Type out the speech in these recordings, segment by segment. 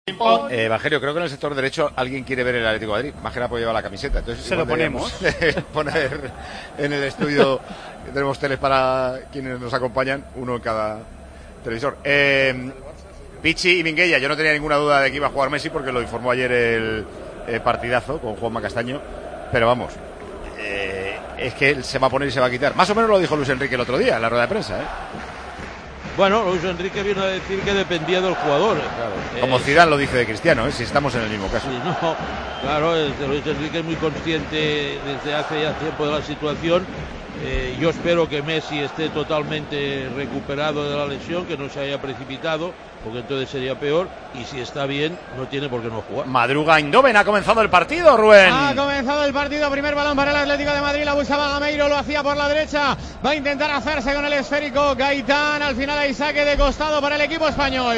Evangelio, creo que en el sector derecho alguien quiere ver el Atlético de Madrid. Más que nada puede llevar la camiseta. Entonces, se lo ponemos. Poner en el estudio, tenemos teles para quienes nos acompañan, uno en cada televisor. Pichi y Minguella, yo no tenía ninguna duda de que iba a jugar Messi porque lo informó ayer el partidazo con Juanma Castaño. Pero vamos, es que él se va a poner y se va a quitar. Más o menos lo dijo Luis Enrique el otro día en la rueda de prensa, Bueno, Luis Enrique vino a decir que dependía del jugador. Claro. Como Zidane lo dice de Cristiano, si estamos en el mismo caso. Sí, no, claro, Luis Enrique es muy consciente desde hace ya tiempo de la situación. Yo espero que Messi esté totalmente recuperado de la lesión, que no se haya precipitado, porque entonces sería peor, y si está bien, no tiene por qué no jugar. Madruga Eindhoven, ha comenzado el partido, Rubén. Ha comenzado el partido, primer balón para el Atlético de Madrid, la buscaba Gameiro, lo hacía por la derecha, va a intentar hacerse con el esférico Gaitán, al final hay saque de costado para el equipo español.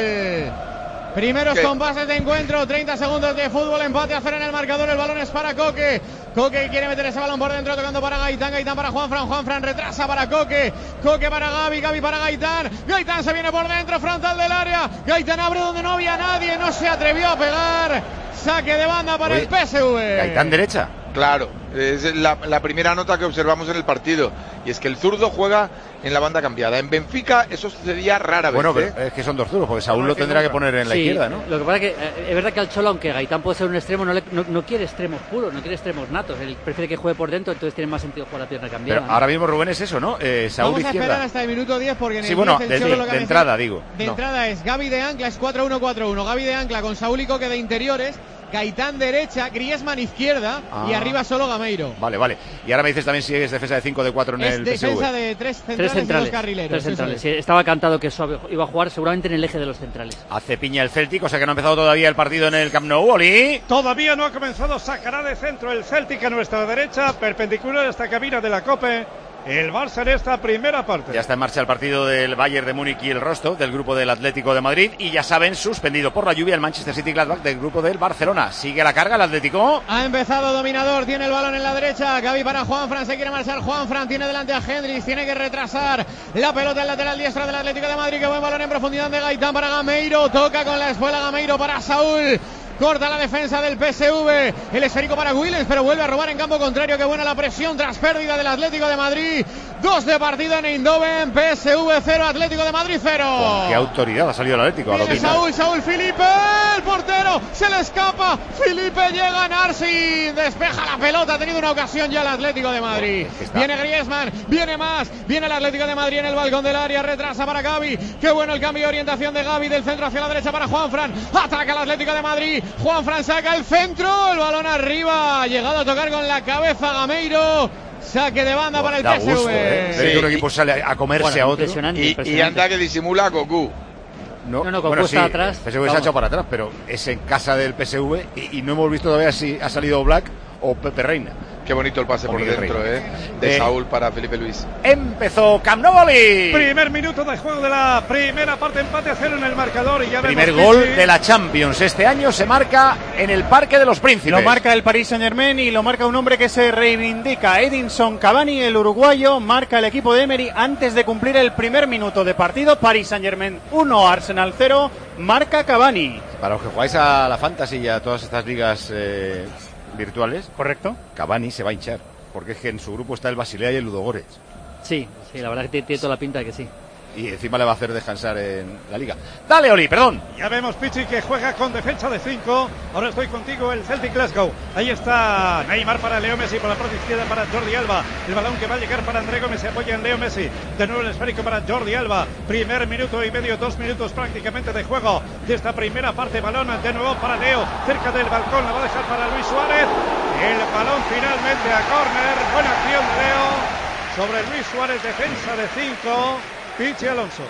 Primeros compases de encuentro, 30 segundos de fútbol, empate a 0 en el marcador, el balón es para Coque. Coque quiere meter ese balón por dentro, tocando para Gaitán, Gaitán para Juanfran retrasa para Coque, Coque para Gavi para Gaitán, Gaitán se viene por dentro, frontal del área, Gaitán abre donde no había nadie, no se atrevió a pegar, saque de banda para el PSV. Gaitán derecha. Claro, es la primera nota que observamos en el partido, y es que el zurdo juega en la banda cambiada. En Benfica eso sucedía rara vez. Bueno, pero es que son dos zurdos, porque Saúl lo tendrá que poner en la izquierda, ¿no? Lo que pasa es que es verdad que al Cholo, aunque Gaitán puede ser un extremo, no quiere extremos puros, no quiere extremos natos. Él prefiere que juegue por dentro, entonces tiene más sentido jugar la pierna cambiada. Pero ahora mismo, Rubén, es eso, ¿no? Saúl Vamos izquierda. a esperar hasta el minuto 10 porque en el 10 el Cholo lo que de entrada, digo. De entrada es Gavi de ancla, es 4-1-4-1. Gavi de ancla con Saúl y Coque de interiores. Gaitán derecha, Griezmann izquierda y arriba solo Gameiro. Vale. Y ahora me dices también si es defensa de 5 de 4 en el PSV. Es defensa de tres centrales y dos carrileros. Tres centrales. Sí, estaba cantado que eso iba a jugar seguramente en el eje de los centrales. Hace piña el Celtic, o sea que no ha empezado todavía el partido en el Camp Nou, Oli. Todavía no ha comenzado, sacará de centro el Celtic a nuestra derecha, perpendicular a esta cabina de la COPE. El Barça en esta primera parte. Ya está en marcha el partido del Bayern de Múnich y el Rostov, del grupo del Atlético de Madrid. Y ya saben, suspendido por la lluvia el Manchester City Gladbach del grupo del Barcelona. Sigue la carga el Atlético. Ha empezado dominador, tiene el balón en la derecha. Gavi para Juanfran, se quiere marchar Juanfran. Tiene delante a Hendrix, tiene que retrasar la pelota en lateral diestra del Atlético de Madrid. Que buen balón en profundidad de Gaitán para Gameiro. Toca con la espuela Gameiro para Saúl. Corta la defensa del PSV, el esférico para Williams, pero vuelve a robar en campo contrario. Qué buena la presión tras pérdida del Atlético de Madrid. 2 de partido en Eindhoven, PSV 0, Atlético de Madrid 0. Con qué autoridad ha salido el Atlético. Viene Saúl, Felipe, el portero, se le escapa, Felipe llega a Narci, despeja la pelota, ha tenido una ocasión ya el Atlético de Madrid. Viene Griezmann, viene más, viene el Atlético de Madrid en el balcón del área, retrasa para Gavi. Qué bueno el cambio de orientación de Gavi, del centro hacia la derecha para Juanfran, ataca el Atlético de Madrid. Juanfran saca el centro, el balón arriba, ha llegado a tocar con la cabeza Gameiro, saque de banda para el PSV. Gusto, sí. Un equipo sale a comerse a otro. Y anda que disimula a Goku. No, Goku está atrás. El PSV se ha echado para atrás, pero es en casa del PSV y no hemos visto todavía si ha salido Black o Pepe Reina. Qué bonito el pase por dentro, de Saúl para Felipe Luis. Empezó Camp Nou, Oli. Primer minuto de juego de la primera parte, empate a 0 en el marcador. Y ya primer gol de la Champions. Este año se marca en el Parque de los Príncipes. Lo marca el Paris Saint-Germain y lo marca un hombre que se reivindica. Edinson Cavani, el uruguayo, marca el equipo de Emery antes de cumplir el primer minuto de partido. Paris Saint-Germain 1, Arsenal 0, marca Cavani. Para los que jugáis a la Fantasy y a todas estas ligas virtuales, correcto, Cavani se va a hinchar, porque es que en su grupo está el Basilea y el Ludogorets. Sí, la verdad que tiene toda la pinta de que sí. Y encima le va a hacer descansar en la liga. Dale, Oli, perdón. Ya vemos Pichi que juega con defensa de 5. Ahora estoy contigo, el Celtic Glasgow. Ahí está Neymar para Leo Messi, por la parte izquierda para Jordi Alba. El balón que va a llegar para André Gómez, se apoya en Leo Messi. De nuevo el esférico para Jordi Alba. Primer minuto y medio, 2 minutos prácticamente de juego de esta primera parte. Balón de nuevo para Leo, cerca del balcón, la va a dejar para Luis Suárez. El balón finalmente a córner. Buena acción de Leo sobre Luis Suárez, defensa de 5. Pichi Alonso.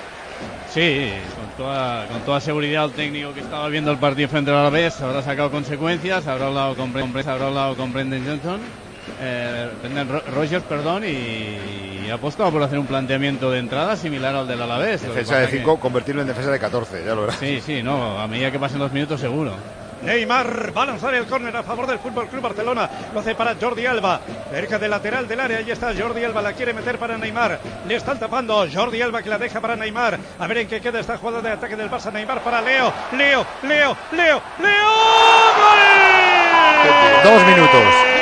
Sí, con toda seguridad el técnico que estaba viendo el partido frente al Alavés habrá sacado consecuencias, habrá hablado con Brendan Johnson, Rogers, y ha apostado por hacer un planteamiento de entrada similar al del Alavés. Defensa de 5, convertirlo en defensa de 14, ya lo verás. Sí, no, a medida que pasen los minutos seguro. Neymar va a lanzar el córner a favor del Fútbol Club Barcelona. Lo hace para Jordi Alba. Cerca del lateral del área. Ahí está Jordi Alba. La quiere meter para Neymar. Le están tapando. Jordi Alba que la deja para Neymar. A ver en qué queda esta jugada de ataque del Barça. Neymar para Leo. ¡Gol! 2 minutos.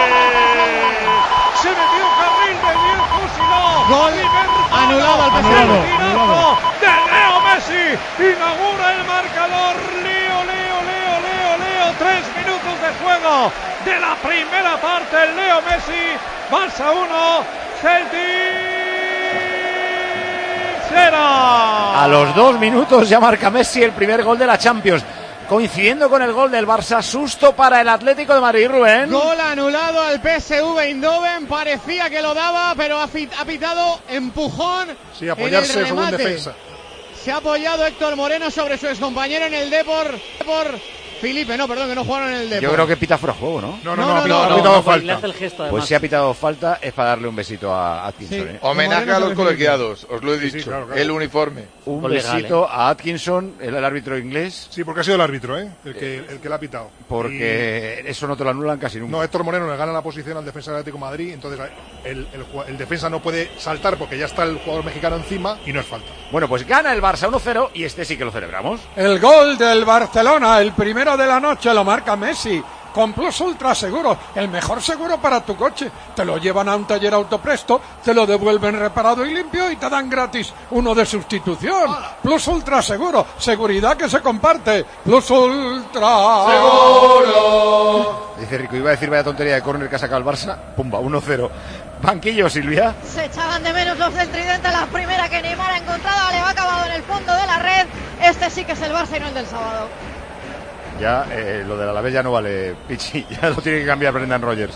Se metió carril de Diego Fusiló. Gol anulado al PSV. De Leo Messi. Inaugura el marcador. Leo. 3 minutos de juego de la primera parte. Leo Messi. Barça 1. Celtic 0. A los 2 minutos ya marca Messi el primer gol de la Champions. Coincidiendo con el gol del Barça, susto para el Atlético de Madrid, Rubén. Gol anulado al PSV Eindhoven, parecía que lo daba, pero ha pitado empujón. Sí, apoyarse sobre un defensa. Se ha apoyado Héctor Moreno sobre su excompañero en el Depor. Felipe, no, perdón, que no jugaron en el Depor. Yo creo que pita fuera de juego, ¿no? No, ha pitado falta. Le hace el gesto, pues si ha pitado falta es para darle un besito a Atkinson. Sí. Homenaje a los colegiados, os lo he dicho. Sí, claro. El uniforme. Un Gol besito legal, a Atkinson, el árbitro inglés, Sí, porque ha sido el árbitro, el que le ha pitado. porque eso no te lo anulan casi nunca. No, Héctor Moreno le gana la posición al defensa del Atlético de Madrid, entonces el defensa no puede saltar porque ya está el jugador mexicano encima y no es falta. Bueno, pues gana el Barça 1-0 y este sí que lo celebramos. El gol del Barcelona, el primero de la noche, lo marca Messi. Con Plus Ultra Seguro, el mejor seguro para tu coche. Te lo llevan a un taller autopresto, te lo devuelven reparado y limpio y te dan gratis uno de sustitución. Plus Ultra Seguro, seguridad que se comparte. Plus Ultra Seguro. Dice Rico, iba a decir vaya tontería de córner que ha sacado el Barça. Pumba, 1-0. Banquillo, Silvia. Se echaban de menos los del tridente. La primera que Neymar ha encontrado le va acabado en el fondo de la red. Este sí que es el Barça y no el del sábado. Ya, lo del Alavés ya no vale, Pichi. Ya lo tiene que cambiar Brendan Rodgers.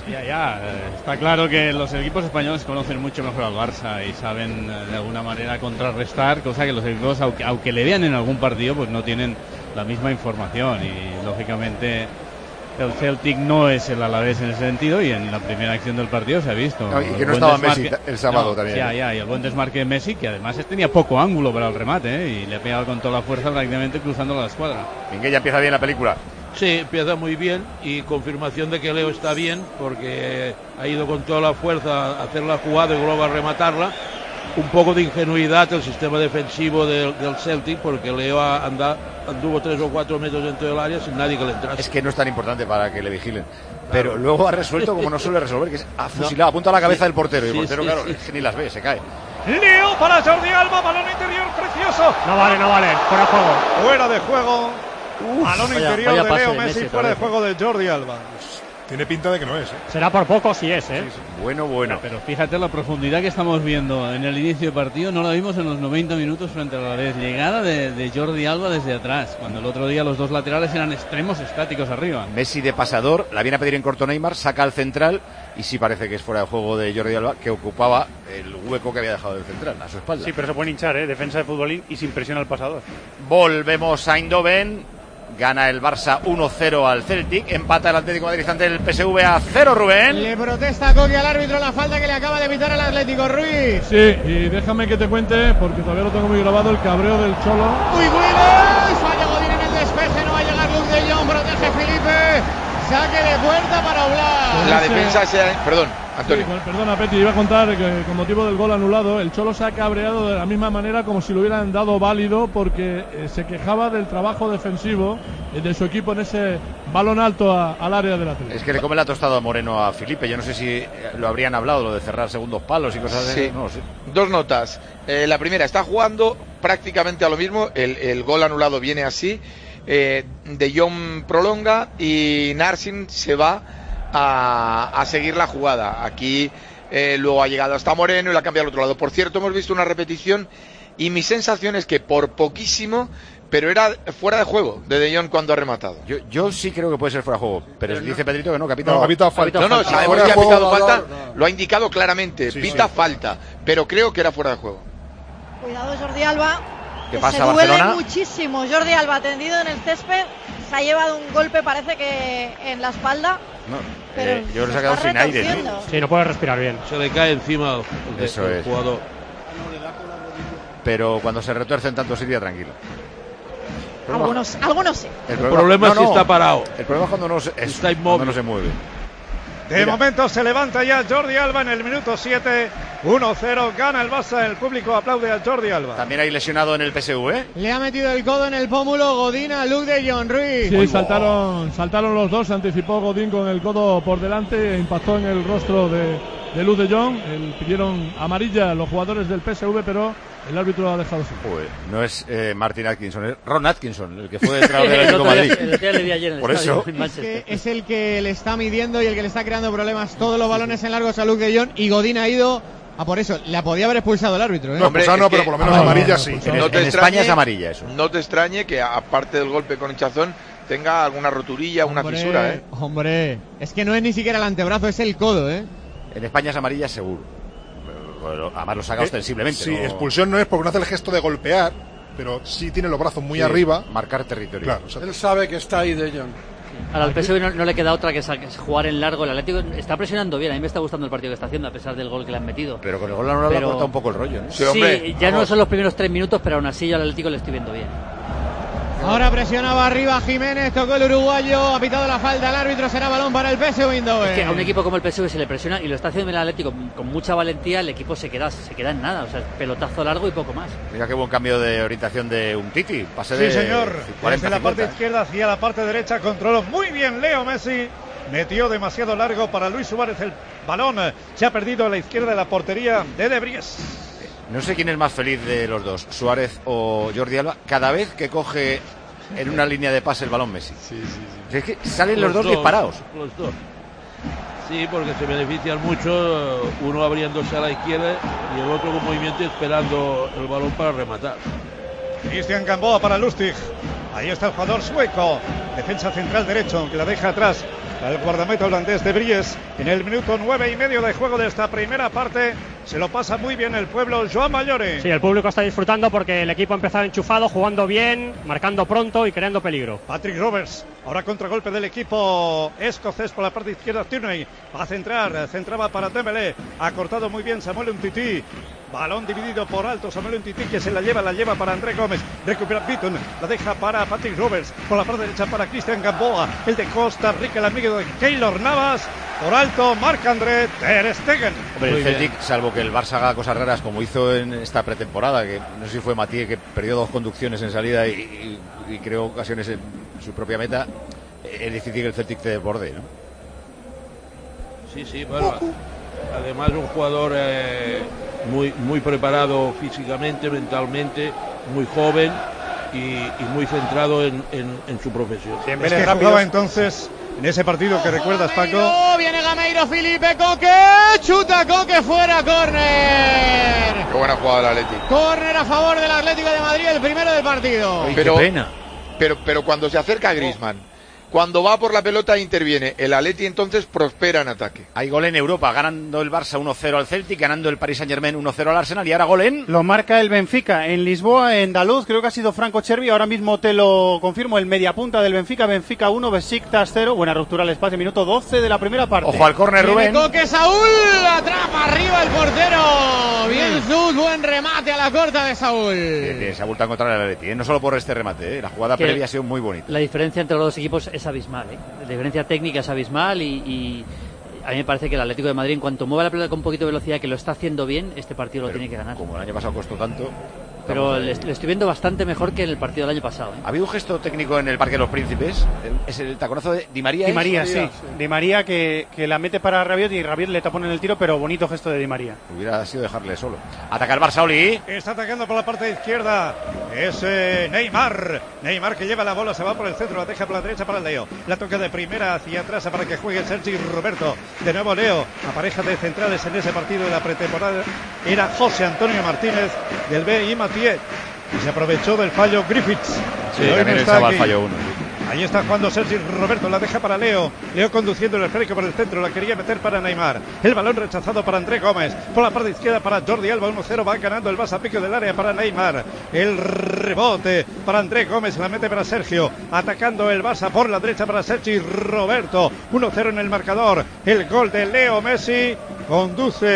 Está claro que los equipos españoles conocen mucho mejor al Barça y saben de alguna manera contrarrestar, cosa que los equipos, aunque le vean en algún partido, pues no tienen la misma información y lógicamente el Celtic no es el Alavés en ese sentido y en la primera acción del partido se ha visto. No, y que no estaba Messi el sábado también. Y el buen desmarque de Messi, que además tenía poco ángulo para el remate, y le ha pegado con toda la fuerza prácticamente cruzando la escuadra. Minguella, empieza bien la película. Sí, empieza muy bien y confirmación de que Leo está bien porque ha ido con toda la fuerza a hacer la jugada y luego a rematarla. Un poco de ingenuidad el sistema defensivo del Celtic porque Leo anduvo 3 o 4 metros dentro del área sin nadie que le entrase. Es que no es tan importante para que le vigilen. Pero luego ha resuelto como no suele resolver, que es ha fusilado, apunta a la cabeza del portero. Y el portero, claro, es que ni las ve, se cae. Leo para Jordi Alba, balón interior precioso. No vale, fuera de juego. Fuera de juego. Balón interior vaya de pase Leo de Messi, Messi fuera de otra vez. juego de Jordi Alba. Tiene pinta de que no es, Será por poco si es, Bueno. Pero fíjate la profundidad que estamos viendo en el inicio de partido, no la vimos en los 90 minutos frente a la vez. Llegada de Jordi Alba desde atrás, cuando el otro día los dos laterales eran extremos estáticos arriba. Messi de pasador, la viene a pedir en corto Neymar, saca al central y sí parece que es fuera de juego de Jordi Alba, que ocupaba el hueco que había dejado del central a su espalda. Sí, pero se pueden hinchar, defensa de futbolín y sin presión al pasador. Volvemos a Eindhoven. Gana el Barça 1-0 al Celtic. Empata el Atlético de Madrid ante el PSV a 0, Rubén. Le protesta Coqui al árbitro la falta que le acaba de evitar al Atlético. Ruiz. Sí, y déjame que te cuente, porque todavía lo tengo muy grabado, el cabreo del Cholo. Muy bueno. Falla Godín en el despeje. No va a llegar Luke de Jong. Protege Felipe. Saque de puerta para Oblak. La defensa sea... Perdón, Antonio. Sí, perdona, Peti, iba a contar que con motivo del gol anulado, el Cholo se ha cabreado de la misma manera como si lo hubieran dado válido porque se quejaba del trabajo defensivo de su equipo en ese balón alto al área del Atlético. Es que le come la tostada a Moreno a Felipe. Yo no sé si lo habrían hablado, lo de cerrar segundos palos y cosas Sí. de... No lo sé. Dos notas. La primera, está jugando prácticamente a lo mismo. El gol anulado viene así. De Jong prolonga y Narsin se va a seguir la jugada. Aquí luego ha llegado hasta Moreno y la cambia al otro lado. Por cierto, hemos visto una repetición y mi sensación es que por poquísimo, pero era fuera de juego de Jong cuando ha rematado. Yo sí creo que puede ser fuera de juego, pero dice Pedrito que no, que ha pitado falta. No, sabemos que ha pitado falta, lo ha indicado claramente, pita falta, pero creo que era fuera de juego. Cuidado Jordi Alba. ¿Qué pasa, se duele Barcelona? muchísimo. Jordi Alba tendido en el césped. Se ha llevado un golpe, parece que en la espalda. No, Pero yo creo que se ha se quedado está sin aire. retorciendo. Sí, no puede respirar bien. Se le cae encima Eso el es. jugador. Pero cuando se retuerce en tanto sitio, tranquilo. Algunos sí. El problema es si está parado. El problema es cuando está inmóvil. Cuando no se mueve. De momento se levanta ya Jordi Alba en el minuto 7. 1-0, gana el Barça, el público aplaude a Jordi Alba. También hay lesionado en el PSV, ¿eh? Le ha metido el codo en el pómulo Godín a Luc de Jong Ruiz. Sí, saltaron los dos, se anticipó Godín con el codo por delante, impactó en el rostro de Luc de Jong. Pidieron amarilla a los jugadores del PSV, pero el árbitro lo ha dejado así. No es Martin Atkinson, es Ron Atkinson, el que fue entrenador del Atlético de Madrid. Por eso. Es el que le está midiendo y el que le está creando problemas todos los balones en largos a Luc de Jong, y Godín ha ido a por eso. La podía haber expulsado el árbitro, ¿eh? No, pero por lo menos amarilla sí. No te en España es amarilla eso. No te extrañe que aparte del golpe con hinchazón tenga alguna roturilla, una fisura, ¿eh? Hombre, es que no es ni siquiera el antebrazo, es el codo, ¿eh? En España es amarilla seguro. Además lo saca ostensiblemente. Sí, expulsión no es porque no hace el gesto de golpear, pero sí tiene los brazos muy arriba. Marcar territorio. Claro, él sabe que está ahí de Jong. Al PSV no le queda otra que jugar en largo. El Atlético está presionando bien. A mí me está gustando el partido que está haciendo, a pesar del gol que le han metido. Pero con el gol anulado le ha cortado un poco el rollo, ¿no? Sí, ya no son los primeros 3 minutos, pero aún así yo al Atlético le estoy viendo bien. Ahora presionaba arriba Jiménez, tocó el uruguayo, ha pitado la falta al árbitro, será balón para el PSV Eindhoven. Es que a un equipo como el PSV se le presiona y lo está haciendo el Atlético con mucha valentía, el equipo se queda en nada, o sea, pelotazo largo y poco más. Mira qué buen cambio de orientación de Umtiti, pase sí, de señor, 40, desde la parte izquierda hacia la parte derecha, controló muy bien Leo Messi, metió demasiado largo para Luis Suárez el balón, se ha perdido a la izquierda de la portería de Vries. No sé quién es más feliz de los dos, Suárez o Jordi Alba, cada vez que coge en una línea de pase el balón Messi. Sí. Es que salen los dos disparados. Los dos. Sí, porque se benefician mucho, uno abriéndose a la izquierda y el otro con movimiento esperando el balón para rematar. Cristian Gamboa para Lustig. Ahí está el jugador sueco, defensa central derecho, que la deja atrás al guardameta holandés de Vries. En el minuto 9:30 de juego de esta primera parte, se lo pasa muy bien el pueblo, Joan Mayore. Sí, el público está disfrutando porque el equipo ha empezado enchufado, jugando bien, marcando pronto y creando peligro. Patrick Roberts, ahora contragolpe del equipo escocés por la parte izquierda. Tierney va a centraba para Dembélé, ha cortado muy bien Samuel Umtiti. Balón dividido por alto, Samuel Umtiti que se la lleva para André Gómez, recupera Beaton, la deja para Patrick Roberts, por la parte derecha para Cristian Gamboa, el de Costa Rica, el amigo de Keylor Navas, por alto, Marc-André ter Stegen. Hombre, el Celtic, salvo que el Barça haga cosas raras como hizo en esta pretemporada, que no sé si fue Mathieu que perdió 2 conducciones en salida y creó ocasiones en su propia meta, es difícil que el Celtic te desborde, ¿no? Sí, bueno, además un jugador muy preparado físicamente, mentalmente, muy joven y muy centrado en su profesión. Es que jugaba entonces en ese partido que recuerdas, Paco. Viene Gameiro, Felipe Coque, chuta Coque fuera, córner. Qué buena jugada del Atlético. Córner a favor del Atlético de Madrid, el primero del partido. Qué pena. Pero cuando se acerca a Griezmann, cuando va por la pelota interviene. El Atleti entonces prospera en ataque. Hay gol en Europa, ganando el Barça 1-0 al Celtic, ganando el Paris Saint-Germain 1-0 al Arsenal y ahora gol en... Lo marca el Benfica en Lisboa, en Daluz, creo que ha sido Franco Cervi, ahora mismo te lo confirmo, el mediapunta del Benfica 1, Besiktas 0, buena ruptura al espacio, minuto 12 de la primera parte. Ojo al córner, Rubén. Coque, Saúl, atrapa arriba el portero. Bien Sus, buen remate a la corta de Saúl. Bien, se ha vuelto a encontrar el Atleti, no solo por este remate, la jugada previa ha sido muy bonita. La diferencia entre los dos equipos es abismal, La diferencia técnica es abismal y a mí me parece que el Atlético de Madrid, en cuanto mueva la pelota con un poquito de velocidad, que lo está haciendo bien, este partido lo tiene que ganar. Como el año pasado costó tanto... Pero le estoy viendo bastante mejor que en el partido del año pasado. ¿Ha habido un gesto técnico en el Parque de los Príncipes? Es el taconazo de Di María. Di María, sí. Di María que la mete para Rabiot y Rabiot le tapona en el tiro, pero bonito gesto de Di María. Hubiera sido dejarle solo. Ataca el Barça, Oli. Está atacando por la parte izquierda. Es Neymar. Neymar que lleva la bola, se va por el centro, la deja por la derecha para el Leo. La toca de primera hacia atrás para que juegue Sergi Roberto. De nuevo Leo. La pareja de centrales en ese partido de la pretemporada era José Antonio Martínez del BI Matías. Y se aprovechó del fallo Griffiths. Sí, también estaba el fallo 1. Ahí está jugando Sergi Roberto, la deja para Leo. Leo conduciendo el esférico por el centro, la quería meter para Neymar. El balón rechazado para André Gómez. Por la parte izquierda para Jordi Alba, 1-0, va ganando el Barça a pico del área para Neymar. El rebote para André Gómez, la mete para Sergio. Atacando el Barça por la derecha para Sergi Roberto. 1-0 en el marcador. El gol de Leo Messi conduce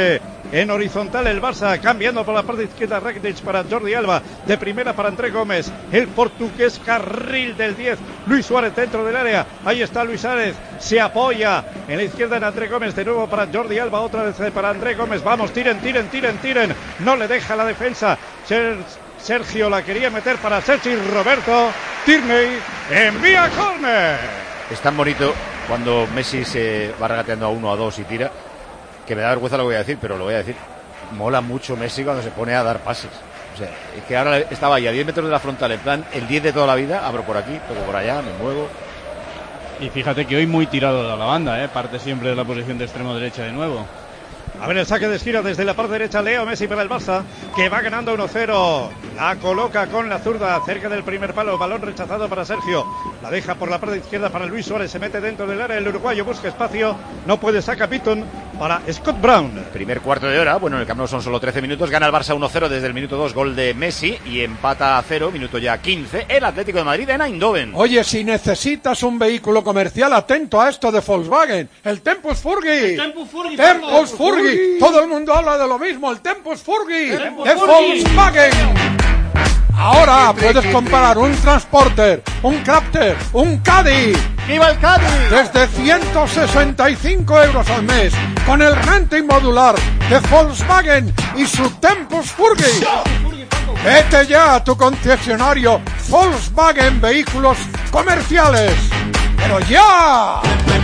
en horizontal el Barça, cambiando por la parte izquierda Rakitic para Jordi Alba, de primera para André Gómez, el portugués carril del 10, Luis Suárez dentro del área, ahí está Luis Suárez, se apoya en la izquierda en André Gómez, de nuevo para Jordi Alba, otra vez para André Gómez, vamos, tiren, no le deja la defensa, Sergio la quería meter para Sergi Roberto, Tierney envía córner. Es tan bonito cuando Messi se va regateando a 1, a 2 y tira, que me da vergüenza lo que voy a decir, pero lo voy a decir. Mola mucho Messi cuando se pone a dar pases. O sea, es que ahora estaba ahí a 10 metros de la frontal, en plan, el 10 de toda la vida, abro por aquí, toco por allá, me muevo. Y fíjate que hoy muy tirado de la banda, parte siempre de la posición de extremo derecha de nuevo. A ver el saque de esquina desde la parte derecha, Leo Messi para el Barça, que va ganando 1-0. La coloca con la zurda cerca del primer palo, balón rechazado para Sergio. La deja por la parte izquierda para Luis Suárez, se mete dentro del área, el uruguayo busca espacio, no puede, saca Piton para Scott Brown. Primer cuarto de hora, bueno, en el Camp Nou son solo 13 minutos, gana el Barça 1-0 desde el minuto 2, gol de Messi, y empata a 0, minuto ya 15, el Atlético de Madrid en Eindhoven. Oye, si necesitas un vehículo comercial, atento a esto de Volkswagen, el Tempus Furgi. Tempus Furgi. Todo el mundo habla de lo mismo, el Tempus Furgi de Volkswagen. Ahora puedes comprar un Transporter, un Crafter, un Caddy. ¡Viva el Caddy! Desde 165 euros al mes, con el renting modular de Volkswagen y su Tempus Furgi. Vete ya a tu concesionario Volkswagen Vehículos Comerciales. ¡Pero ya!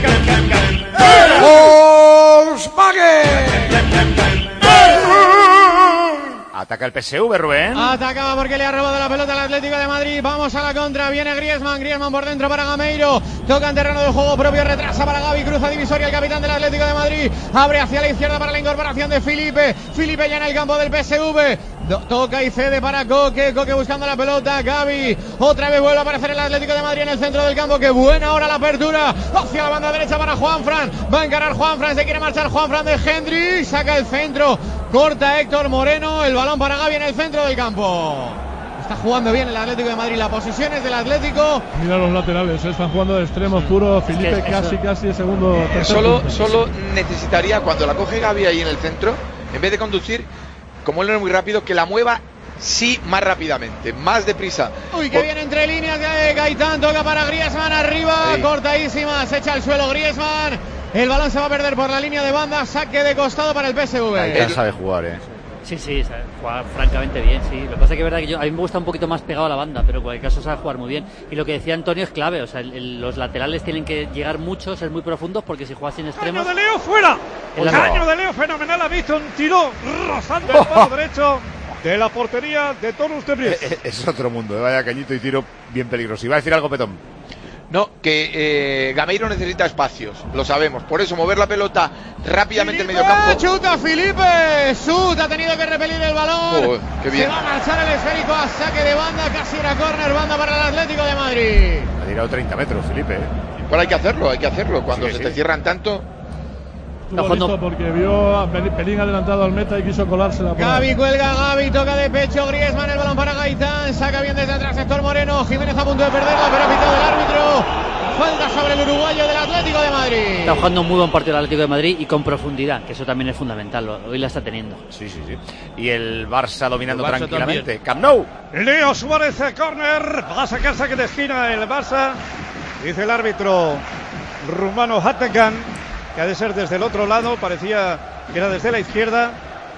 ¡Volkswagen! Ataca el PSV, Rubén. Atacaba porque le ha robado la pelota al Atlético de Madrid. Vamos a la contra. Viene Griezmann por dentro para Gameiro. Toca en terreno de juego propio. Retrasa para Gavi. Cruza divisoria el capitán del Atlético de Madrid. Abre hacia la izquierda para la incorporación de Felipe. Felipe ya en el campo del PSV. Toca y cede para Coque. Coque buscando la pelota. Gavi. Otra vez vuelve a aparecer el Atlético de Madrid en el centro del campo. Qué buena ahora la apertura. Hacia la banda derecha para Juanfran. Va a encarar Juanfran. Se quiere marchar Juanfran de Hendry. Saca el centro. Corta Héctor Moreno. El balón para Gavi en el centro del campo. Está jugando bien el Atlético de Madrid. La posesión es del Atlético. Mira los laterales. Están jugando de extremo puro. Felipe casi de segundo. Solo necesitaría, cuando la coge Gavi ahí en el centro, en vez de conducir, como él no es muy rápido, que la mueva más rápidamente, más deprisa. Uy, que viene entre líneas de Gaitán, toca para Griezmann arriba, cortadísima, se echa al suelo Griezmann. El balón se va a perder por la línea de banda, saque de costado para el PSV. Gaitán sabe jugar, Sí, sabe jugar francamente bien, sí. Lo que pasa es que es verdad que a mí me gusta un poquito más pegado a la banda, pero en cualquier caso sabe jugar muy bien. Y lo que decía Antonio es clave, o sea, los laterales tienen que llegar mucho, ser muy profundos, porque si juegas sin extremos... ¡Caño de Leo fuera! ¡Caño de Leo fenomenal! Ha visto un tiro rozando el palo derecho de la portería de Torus de Bries. Es otro mundo, vaya cañito y tiro bien peligroso. ¿Iba a decir algo, Petón? No, que Gameiro necesita espacios, lo sabemos. Por eso mover la pelota rápidamente en medio campo. ¡Chuta Felipe! Sut ha tenido que repelir el balón. Qué bien. Se va a marchar el esférico a saque de banda. Casi era córner, banda para el Atlético de Madrid. Ha tirado 30 metros, Felipe. Pero hay que hacerlo. Cuando se te cierran tanto... Listo porque vio a Pelín adelantado al meta y quiso colársela. Gavi cuelga, Gavi toca de pecho, Griezmann, el balón para Gaitán, saca bien desde atrás Héctor Moreno, Jiménez a punto de perderla, pero ha pitado el árbitro. Falta sobre el uruguayo del Atlético de Madrid. Está jugando un muy buen partido el Atlético de Madrid y con profundidad, que eso también es fundamental, hoy la está teniendo. Sí. Y el Barça dominando tranquilamente. Camp Nou. Leo Suárez, córner, va a sacar saque de esquina el Barça, dice el árbitro rumano Hategan, que ha de ser desde el otro lado, parecía que era desde la izquierda.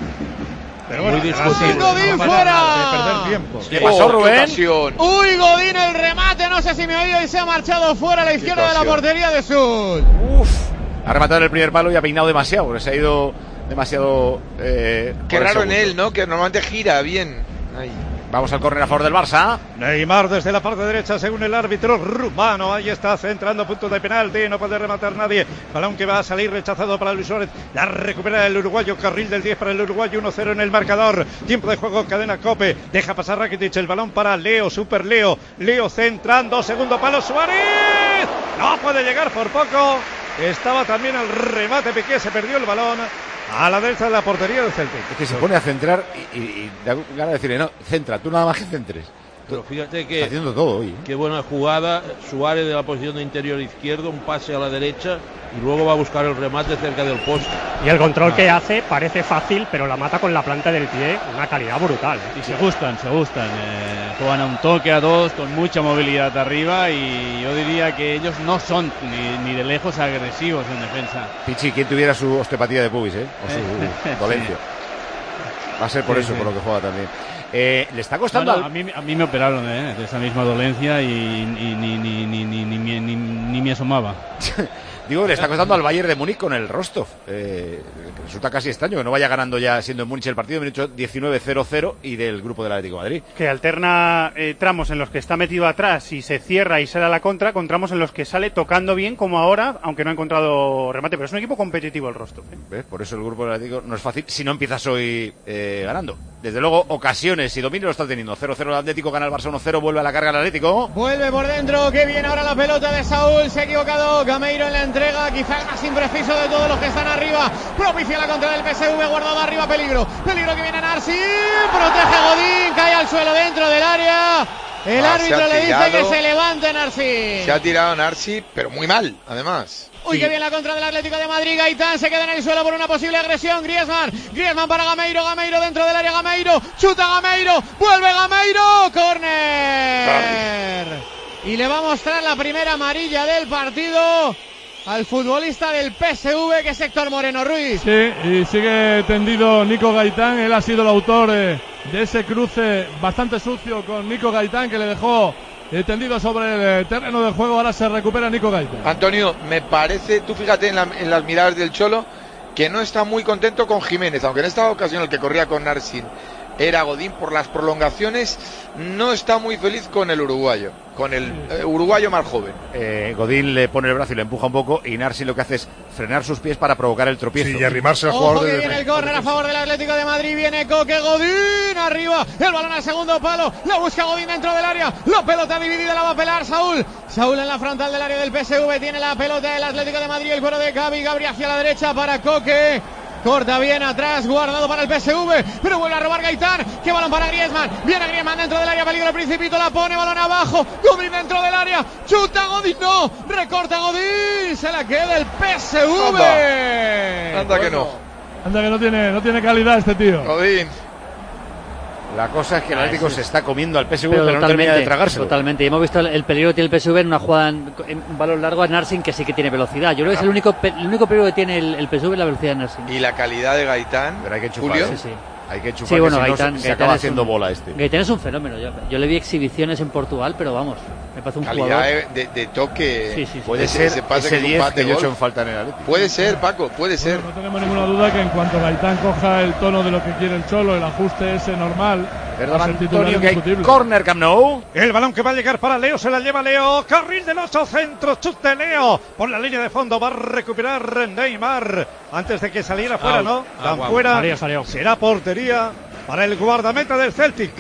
Pero bueno, Godín fuera. De perder tiempo. ¿Qué pasó, Rubén? Uy, Godín el remate, no sé si me ha oído y se ha marchado fuera a la izquierda de la portería de Sud. Ha rematado en el primer palo y ha peinado demasiado, porque se ha ido demasiado... Qué raro en él, ¿no? Que normalmente gira bien. Ahí. Vamos al córner a favor del Barça. Neymar desde la parte derecha, según el árbitro rumano. Ahí está, centrando punto de penalti. No puede rematar nadie. Balón que va a salir rechazado para Luis Suárez. La recupera el uruguayo. Carril del 10 para el uruguayo. 1-0 en el marcador. Tiempo de juego, cadena Cope. Deja pasar Rakitic. El balón para Leo, Super Leo. Leo centrando. Segundo palo, Suárez. No puede llegar por poco. Estaba también el remate Piqué. Se perdió el balón a la derecha de la portería del Celtic. Es que se pone a centrar y da ganas de decirle, no, centra, tú nada más que centres. Pero fíjate que está haciendo todo hoy. Qué buena jugada, Suárez de la posición de interior izquierdo, un pase a la derecha y luego va a buscar el remate cerca del poste. Y el control que hace parece fácil, pero la mata con la planta del pie, una calidad brutal. Y se gustan. Juegan a un toque, a dos, con mucha movilidad arriba, y yo diría que ellos no son ni de lejos agresivos en defensa. Pichi, ¿quién tuviera su osteopatía de pubis, o su dolencia? Va a ser por eso, por lo que juega también. Le está costando. A mí me operaron de esa misma dolencia y ni me asomaba. Digo, le está costando al Bayern de Múnich con el Rostov. Resulta casi extraño que no vaya ganando ya siendo en Múnich el partido. Me han hecho 19-0-0 y del grupo del Atlético de Madrid. Que alterna tramos en los que está metido atrás y se cierra y sale a la contra, con tramos en los que sale tocando bien como ahora, aunque no ha encontrado remate. Pero es un equipo competitivo el Rostov. ¿Ves? Por eso el grupo del Atlético no es fácil si no empiezas hoy ganando. Desde luego, ocasiones y dominio lo está teniendo. 0-0 el Atlético, gana el Barça 1-0, vuelve a la carga el Atlético. Vuelve por dentro, que viene ahora la pelota de Saúl, se ha equivocado Gameiro en la entrega, quizás más impreciso de todos los que están arriba. Propicia la contra del PSV, guardado arriba, peligro que viene Narci, protege Godín, cae al suelo dentro del área. El árbitro le dice que se levante Narci. Se ha tirado Narci, pero muy mal, además. Uy, que viene la contra del Atlético de Madrid. Gaitán se queda en el suelo por una posible agresión. Griezmann para Gameiro dentro del área. Gameiro, chuta Gameiro, vuelve Gameiro, córner. Y le va a mostrar la primera amarilla del partido al futbolista del PSV, que es Héctor Moreno Ruiz. Sí, y sigue tendido Nico Gaitán. Él ha sido el autor de ese cruce bastante sucio con Nico Gaitán, que le dejó tendido sobre el terreno del juego. Ahora se recupera Nico Gaitán. Antonio, me parece, tú fíjate en las miradas del Cholo, que no está muy contento con Jiménez, aunque en esta ocasión el que corría con Narcín era Godín por las prolongaciones, no está muy feliz con el uruguayo, con el uruguayo más joven. Godín le pone el brazo y le empuja un poco, y Narci lo que hace es frenar sus pies para provocar el tropiezo. Sí, y arrimarse al jugador de... viene el córner a favor del Atlético de Madrid, viene Coque, Godín arriba, el balón al segundo palo, la busca Godín dentro del área, la pelota dividida la va a pelar Saúl en la frontal del área del PSV, tiene la pelota del Atlético de Madrid, el cuero de Gavi hacia la derecha para Coque. Corta bien atrás, guardado para el PSV, pero vuelve a robar Gaitán. Qué balón para Griezmann. Viene Griezmann dentro del área, peligro el Principito, la pone, balón abajo. Godín dentro del área, chuta Godín, no, recorta Godín, se la queda el PSV. Anda que no. Anda que no tiene calidad este tío. Godín. La cosa es que el Atlético se está comiendo al PSV, pero no termina de tragárselo. Totalmente. Y hemos visto el peligro que tiene el PSV en una jugada en un balón largo a Narcin, que sí que tiene velocidad. Yo creo que es el único peligro que tiene el PSV, la velocidad de Narcin. Y la calidad de Gaitán. Pero hay que enchufar. Julio. Sí. Hay que enchufar, sí, bueno, si Gaitán, no se acaba haciendo bola este. Gaitán es un fenómeno. Yo le vi exhibiciones en Portugal, pero vamos, me parece un calidad jugador de toque. Sí. Puede ser ese 10 que yo he hecho en falta en el Atlético. Puede ser, Paco, puede ser. No tenemos ninguna duda que en cuanto Gaitán coja el tono de lo que quiere el Cholo, el ajuste ese normal. Perdón, Antonio, que hay córner, Camp Nou. El balón que va a llegar para Leo, se la lleva Leo. Carril del 8, centro, chute Leo. Por la línea de fondo va a recuperar Neymar. Antes de que saliera fuera, ¿no? Tan fuera. Salió. Será portería para el guardameta del Celtic.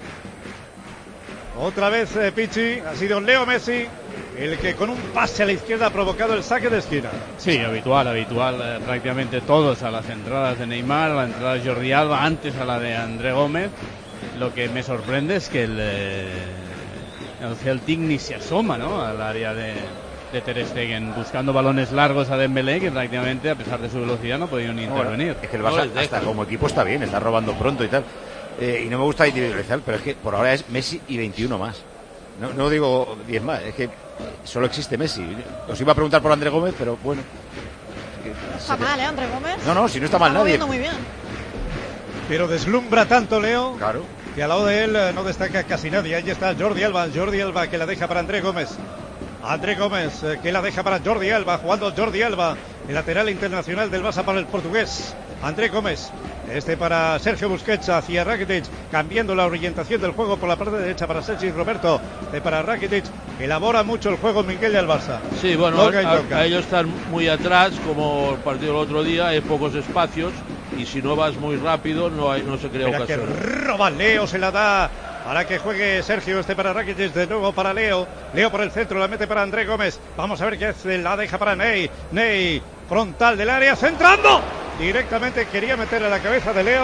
Otra vez Pichi, ha sido Leo Messi el que con un pase a la izquierda ha provocado el saque de esquina. Sí, habitual, prácticamente todos a las entradas de Neymar, a la entrada de Jordi Alba, antes a la de André Gómez. Lo que me sorprende es que el Celtic ni se asoma, ¿no?, al área de Ter Stegen, buscando balones largos a Dembélé, que prácticamente, a pesar de su velocidad, no ha podido ni intervenir. Es que el Barça hasta como equipo está bien, está robando pronto y tal. Y no me gusta individualizar, pero es que por ahora es Messi y 21 más. No digo 10 más, es que solo existe Messi. Os iba a preguntar por André Gómez, pero bueno. Está mal, André Gómez. No, si no está mal nadie. Muy bien. Pero deslumbra tanto Leo, claro, que al lado de él no destaca casi nadie. Ahí está Jordi Alba que la deja para André Gómez. Que la deja para Jordi Alba, jugando Jordi Alba, el lateral internacional del Barça para el portugués. André Gómez, para Sergio Busquets hacia Rakitic, cambiando la orientación del juego por la parte derecha para Sergi Roberto, para Rakitic, elabora mucho el juego Miguel del Barça. Sí, bueno, a ellos están muy atrás, como el partido del otro día, hay pocos espacios, y si no vas muy rápido no se crea ocasión. Que roba Leo, se la da para que juegue Sergio, para Rakitic, de nuevo para Leo por el centro, la mete para André Gómez, vamos a ver qué hace, la deja para Ney, frontal del área, centrando, directamente quería meter a la cabeza de Leo,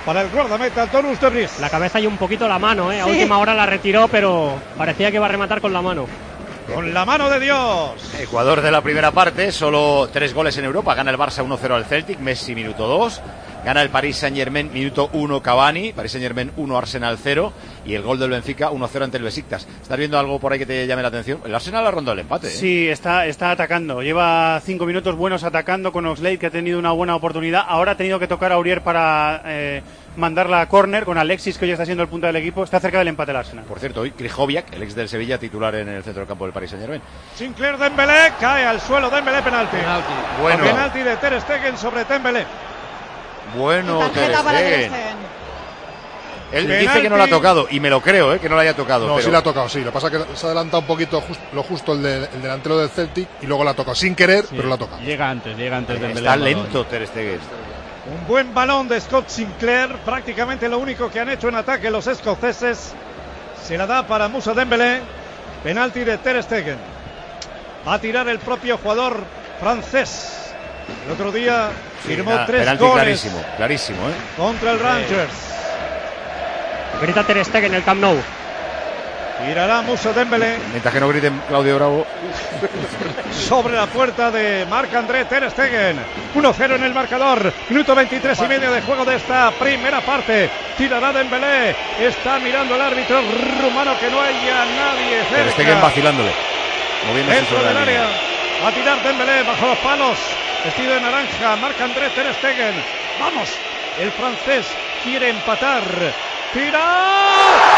para el guardameta Donus de Vries. La cabeza y un poquito la mano, A última hora la retiró, pero parecía que iba a rematar con la mano. Con la mano de Dios. Ecuador de la primera parte, solo 3 goles en Europa. Gana el Barça 1-0 al Celtic, Messi minuto 2. Gana el Paris Saint-Germain minuto 1 Cavani, Paris Saint-Germain 1 Arsenal 0 y el gol del Benfica 1-0 ante el Besiktas. ¿Estás viendo algo por ahí que te llame la atención? El Arsenal ha rondado el empate. Sí, está atacando. Lleva 5 minutos buenos atacando con Oxlade, que ha tenido una buena oportunidad. Ahora ha tenido que tocar a Aurier para mandarla a córner con Alexis, que hoy está siendo el punta del equipo. Está cerca del empate el Arsenal. Por cierto, hoy Krychowiak, el ex del Sevilla, titular en el centro del campo del Paris Saint-Germain. Sinclair Dembélé, cae al suelo Dembélé, penalti. Bueno. Penalti de Ter Stegen sobre Dembélé. Bueno, Ter Stegen. Él Penalti. dice que no la ha tocado, y me lo creo, que no la haya tocado. No, pero... sí la ha tocado, sí. Lo que pasa es que se ha adelantado un poquito lo justo el delantero del Celtic y luego la ha tocado sin querer, pero la ha tocado. Llega antes Dembélé. Está lento Ter Stegen. Un buen balón de Scott Sinclair, prácticamente lo único que han hecho en ataque los escoceses. Se la da para Moussa Dembélé. Penalti de Ter Stegen. Va a tirar el propio jugador francés. El otro día firmó 3 goles. Clarísimo, contra el Rangers. Grita Ter Stegen en el Camp Nou. Tirará Moussa Dembélé. Mientras que no griten Claudio Bravo. Sobre la puerta de Marc-André Ter Stegen. 1-0 en el marcador. Minuto 23 y medio de juego de esta primera parte. Tirará Dembélé. Está mirando el árbitro rumano que no haya nadie cerca. Ter Stegen vacilándole. Dentro del área. Va a tirar Dembélé bajo los palos. Vestido de naranja. Marc-André Ter Stegen. Vamos. El francés quiere empatar. Tira.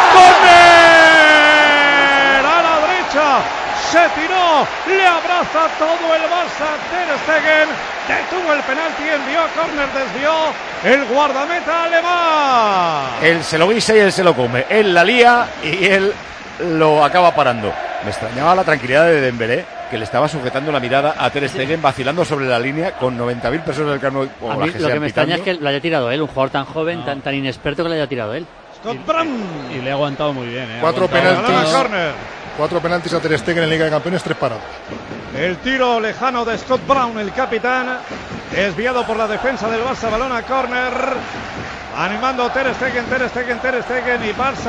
¡Corner! A la derecha. Se tiró, le abraza todo el Barça. Ter Stegen detuvo el penalti, envió a córner, desvió el guardameta alemán. Él se lo guisa y él se lo come. Él la lía y él lo acaba parando. Me extrañaba la tranquilidad de Dembélé, que le estaba sujetando la mirada a Ter Stegen, vacilando sobre la línea con 90.000 personas del Camp Nou. A mí lo que me extraña es que lo haya tirado él, un jugador tan joven, tan inexperto, que lo haya tirado él. Y le ha aguantado muy bien. 4 penaltis a Ter Stegen en Liga de Campeones, 3 parados. El tiro lejano de Scott Brown, el capitán, desviado por la defensa del Barça, balón a córner, animando Ter Stegen y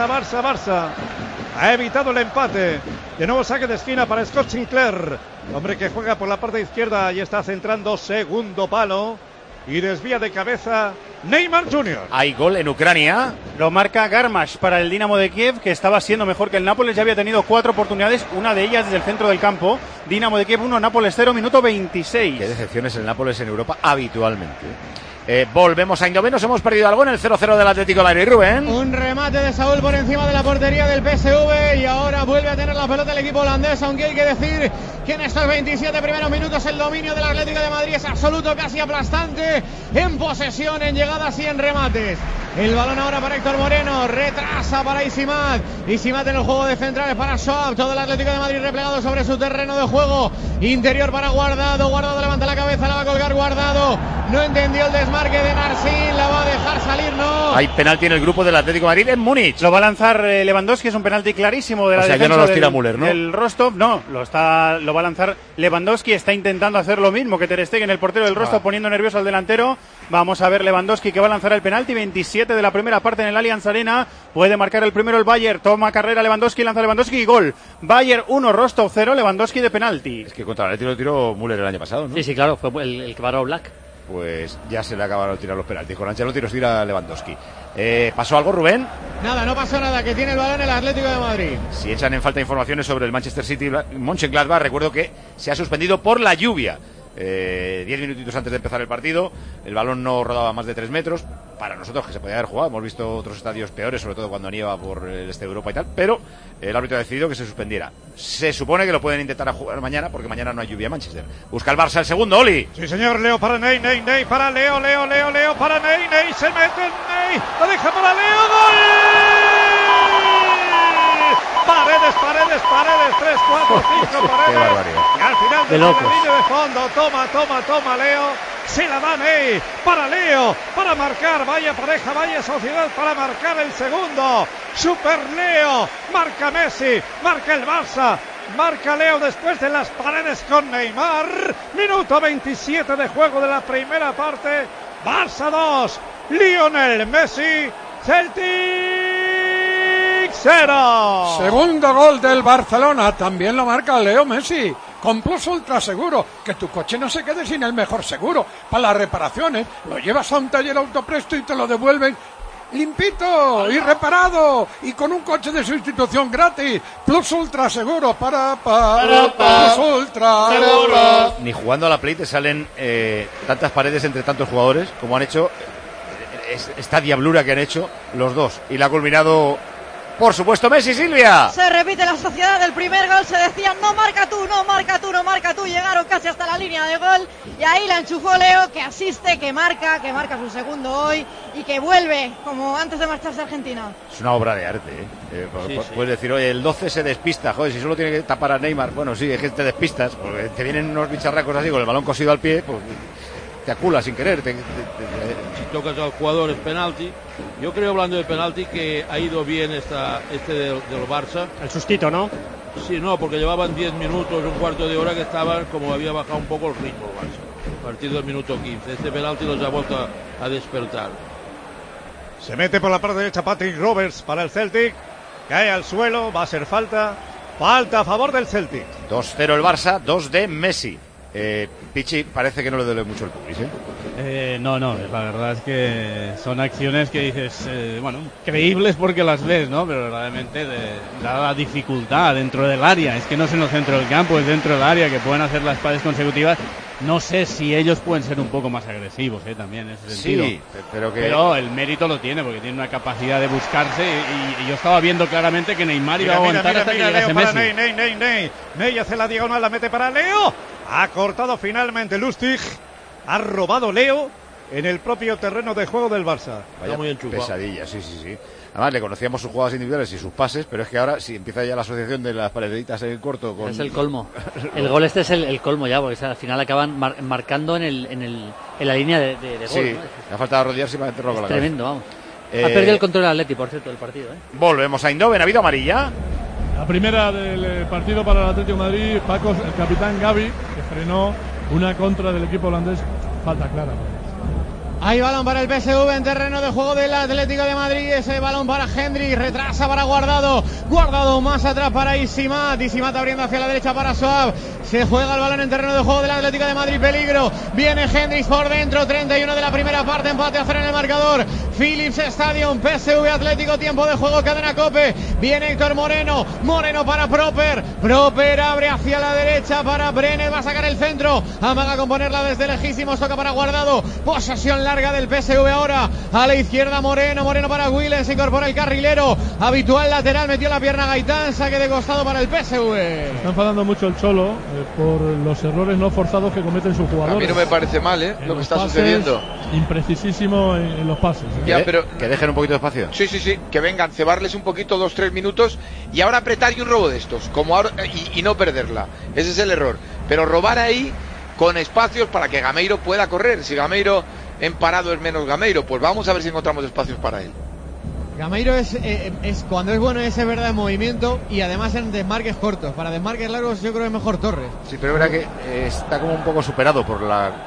Barça. Ha evitado el empate. De nuevo saque de esquina para Scott Sinclair, hombre que juega por la parte izquierda y está centrando, segundo palo. Y desvía de cabeza Neymar Jr. Hay gol en Ucrania. Lo marca Garmash para el Dinamo de Kiev, que estaba siendo mejor que el Nápoles. Ya había tenido 4 oportunidades, una de ellas desde el centro del campo. Dinamo de Kiev 1, Nápoles 0, minuto 26. Qué decepciones el Nápoles en Europa habitualmente. Volvemos a Eindhoven, nos hemos perdido algo en el 0-0 del Atlético de Madrid, Rubén. Un remate de Saúl por encima de la portería del PSV y ahora vuelve a tener la pelota el equipo holandés, aunque hay que decir que en estos 27 primeros minutos el dominio del Atlético de Madrid es absoluto, casi aplastante en posesión, en llegadas y en remates. El balón ahora para Héctor Moreno, retrasa para Isimat en el juego de centrales para Schwab, todo el Atlético de Madrid replegado sobre su terreno de juego, interior para Guardado levanta la cabeza, la va a colgar Guardado, no entendió el desmarque de Narcín, la va a dejar salir, no. Hay penalti en el grupo del Atlético de Madrid en Múnich. Lo va a lanzar Lewandowski, es un penalti clarísimo de la defensa. Ya no los tira Müller, ¿no? El Rostov, no, lo va a lanzar Lewandowski, está intentando hacer lo mismo que Ter Stegen, el portero del Rostov, poniendo nervioso al delantero. Vamos a ver Lewandowski, que va a lanzar el penalti, 27 de la primera parte en el Allianz Arena, puede marcar el primero el Bayern, toma carrera Lewandowski, lanza Lewandowski y gol. Bayern 1, Rostov 0, Lewandowski de penalti. Es que contra el Atlético lo tiró Müller el año pasado, ¿no? Sí, claro, fue el que paró Black. Pues ya se le acabaron de tirar los penaltis. Con Ancelotti los tira Lewandowski. ¿Pasó algo, Rubén? Nada, no pasó nada, que tiene el balón el Atlético de Madrid. Si echan en falta informaciones sobre el Manchester City Mönchengladbach, recuerdo que se ha suspendido por la lluvia. 10 minutitos antes de empezar el partido, el balón no rodaba más de 3 metros. Para nosotros, que se podía haber jugado, hemos visto otros estadios peores, sobre todo cuando nieva por el este de Europa y tal, pero el árbitro ha decidido que se suspendiera. Se supone que lo pueden intentar a jugar mañana, porque mañana no hay lluvia en Manchester. Busca el Barça el segundo, Oli. Sí, señor, Leo para Ney para Leo para Ney, se mete Ney, la deja para Leo, ¡gol! Paredes, 3, 4, 5 paredes. Qué barbaridad. Y al final de la línea de fondo, toma Leo, se la da Ney para Leo, para marcar, vaya pareja, vaya sociedad para marcar el segundo. Super Leo, marca Messi, marca el Barça, marca Leo después de las paredes con Neymar. Minuto 27 de juego de la primera parte. Barça 2, Lionel Messi, Celtic 0. Segundo gol del Barcelona, también lo marca Leo Messi. Con Plus Ultra Seguro, que tu coche no se quede sin el mejor seguro. Para las reparaciones, lo llevas a un taller Autopresto y te lo devuelven limpito y reparado y con un coche de sustitución gratis. Plus Ultra Seguro para Plus Ultra Seguro. Ni jugando a la Play te salen tantas paredes entre tantos jugadores como han hecho esta diablura que han hecho los dos, y la ha culminado por supuesto Messi. Silvia, se repite la sociedad del primer gol. Se decía no marca tú, no marca tú, no marca tú. Llegaron casi hasta la línea de gol y ahí la enchufó Leo, que asiste, que marca su segundo hoy y que vuelve como antes de marcharse a Argentina. es una obra de arte, sí. Puedes decir, oye, el 12 se despista, joder, si solo tiene que tapar a Neymar. Bueno, sí, es que te despistas, porque te vienen unos bicharracos así con el balón cosido al pie, pues te acula sin querer. Si tocas al jugador es penalti. Yo creo, hablando de penalti, que ha ido bien del Barça. El sustito, ¿no? Sí, no, porque llevaban 10 minutos, un cuarto de hora que estaban, como había bajado un poco el ritmo el Barça. A partir del minuto 15. Este penalti los ha vuelto a despertar. Se mete por la parte derecha Patrick Roberts para el Celtic. Cae al suelo, va a ser falta. Falta a favor del Celtic. 2-0 el Barça, 2 de Messi. Pichi, parece que no le duele mucho el pubis, No, la verdad es que son acciones que dices, creíbles porque las ves, ¿no? Pero realmente da la dificultad dentro del área. Es que no es en el centro del campo, es dentro del área, que pueden hacer las pases consecutivas. No sé si ellos pueden ser un poco más agresivos, también en ese sentido. Sí, pero el mérito lo tiene, porque tiene una capacidad de buscarse, y yo estaba viendo claramente que Neymar iba a aguantar hasta que llegase Messi. Ney hace la diagonal, la mete para Leo. Ha cortado finalmente Lustig. Ha robado Leo en el propio terreno de juego del Barça. Vaya muy pesadilla, sí. Además, le conocíamos sus jugadas individuales y sus pases, pero es que ahora, si empieza ya la asociación de las pareditas en el corto con... Es el colmo. El gol es el colmo ya, porque al final acaban marcando en la línea de gol. Sí, ¿no? le ha faltado arrodillarse y me ha enterrado con la tremendo, vamos. Ha perdido el control del Atleti, por cierto, del partido. Volvemos a Eindhoven, ¿ha habido amarilla? La primera del partido para el Atlético de Madrid, Paco, el capitán Gavi, que frenó una contra del equipo holandés, falta clara. Hay balón para el PSV en terreno de juego del Atlético de Madrid. Ese balón para Hendry, retrasa para Guardado. Guardado más atrás para Isimat. Isimat abriendo hacia la derecha para Soab. Se juega el balón en terreno de juego del Atlético de Madrid. Peligro. Viene Hendry por dentro. 31 de la primera parte. Empate a 0 en el marcador. Philips Stadium. PSV Atlético. Tiempo de juego. Cadena Cope. Viene Héctor Moreno. Moreno para Proper. Proper abre hacia la derecha para Brenet. Va a sacar el centro. Amaga con ponerla desde lejísimos. Toca para Guardado. Posesión larga del PSV ahora. A la izquierda Moreno. Moreno para Willen. Se incorpora el carrilero. Habitual lateral. Metió la pierna Gaitán. Saque de costado para el PSV. Está enfadando mucho el Cholo por los errores no forzados que cometen sus jugadores. A mí no me parece mal, lo que está sucediendo. Imprecisísimo en los pases. Ya, pero que dejen un poquito de espacio. Sí. Que vengan, cebarles un poquito, 2-3 minutos. Y ahora apretar y un robo de estos. Como ahora, y no perderla. Ese es el error. Pero robar ahí con espacios para que Gameiro pueda correr. Si Gameiro en parado es menos Gameiro, pues vamos a ver si encontramos espacios para él. Gameiro es cuando es bueno ese verdad en movimiento y además en desmarques cortos. Para desmarques largos yo creo que es mejor Torres. Sí, pero es verdad que está como un poco superado por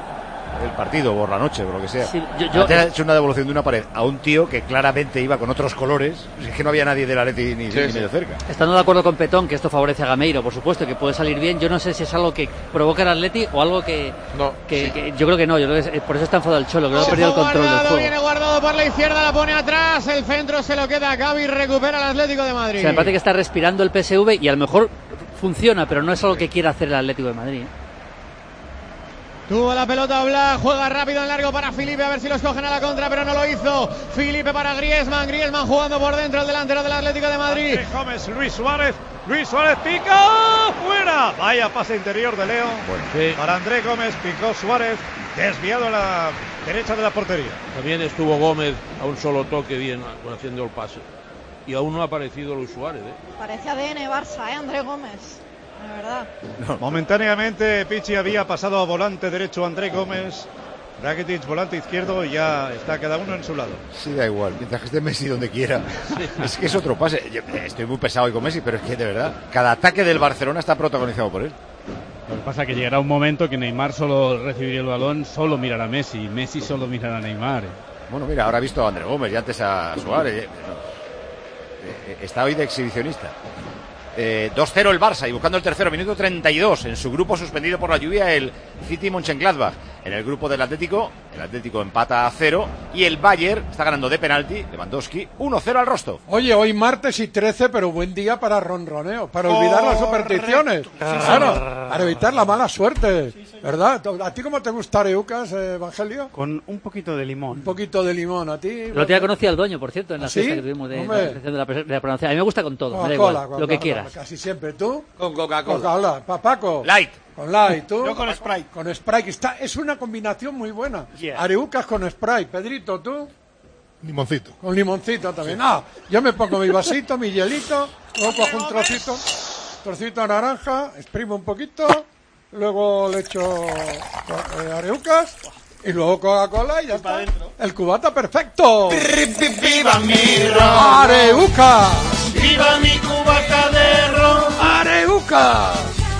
el partido, por la noche, por lo que sea. Sí, yo ha hecho una devolución de una pared a un tío que claramente iba con otros colores. Es que no había nadie del Atleti ni medio cerca. Estando de acuerdo con Petón que esto favorece a Gameiro, por supuesto, que puede salir bien. Yo no sé si es algo que provoca el Atleti o algo que yo creo que no. Yo creo que por eso está enfadado el Cholo, que no ha perdido el control del juego. Viene Guardado por la izquierda, la pone atrás, el centro se lo queda a Gavi, recupera el Atlético de Madrid. O sea, me parece que está respirando el PSV y a lo mejor funciona, pero no es algo que quiera hacer el Atlético de Madrid. Tuvo la pelota Black, juega rápido en largo para Filipe, a ver si los cogen a la contra, pero no lo hizo. Filipe para Griezmann jugando por dentro, el delantero del Atlético de Madrid. André Gómez, Luis Suárez pica, fuera. Vaya pase interior de Leo. Para André Gómez, picó Suárez, desviado a la derecha de la portería. También estuvo Gómez a un solo toque bien haciendo el pase. Y aún no ha aparecido Luis Suárez. Parece ADN Barça, André Gómez. De verdad. No. Momentáneamente Pichi había pasado a volante derecho André Gómez, Rakitic volante izquierdo y ya está cada uno en su lado. Sí, da igual, mientras que esté Messi donde quiera. Es que es otro pase. Yo estoy muy pesado hoy con Messi, pero es que de verdad, cada ataque del Barcelona está protagonizado por él. Lo que pasa es que llegará un momento que Neymar solo recibiría el balón, solo mirará a Messi, Messi solo mirará a Neymar. Bueno, mira, ahora ha visto a André Gómez y antes a Suárez. Está hoy de exhibicionista. 2-0 el Barça y buscando el tercero, minuto 32. En su grupo suspendido por la lluvia el City Mönchengladbach. En el grupo del Atlético, el Atlético empata a 0 y el Bayern está ganando de penalti, Lewandowski, 1-0 al Rostov. Oye, hoy martes y 13, pero buen día para ronroneo, para olvidar las supersticiones. Claro, para evitar la mala suerte, ¿verdad? ¿A ti cómo te gusta Areucas, Evangelio? Con un poquito de limón. Un poquito de limón, ¿a ti? Lo te conocí al dueño, por cierto, en la ¿Sí? fiesta que tuvimos de la pronunciación. A mí me gusta con todo, me da Coca-Cola, igual, lo que quieras. Casi siempre, ¿tú? Con Coca-Cola. Coca-Cola. Paco. Light. Con Light, ¿tú? Yo con Sprite. Con Sprite. Es una combinación muy buena. Yeah. Areucas con Sprite. Pedrito, ¿tú? Limoncito. Con limoncito también. Sí. Yo me pongo mi vasito, mi hielito, luego cojo un trocito de naranja, exprimo un poquito, luego le echo Areucas y luego Coca-Cola y ya está. El cubata perfecto. ¡Viva mi ron! ¡Areucas! ¡Viva mi cubata de ron! ¡Areucas!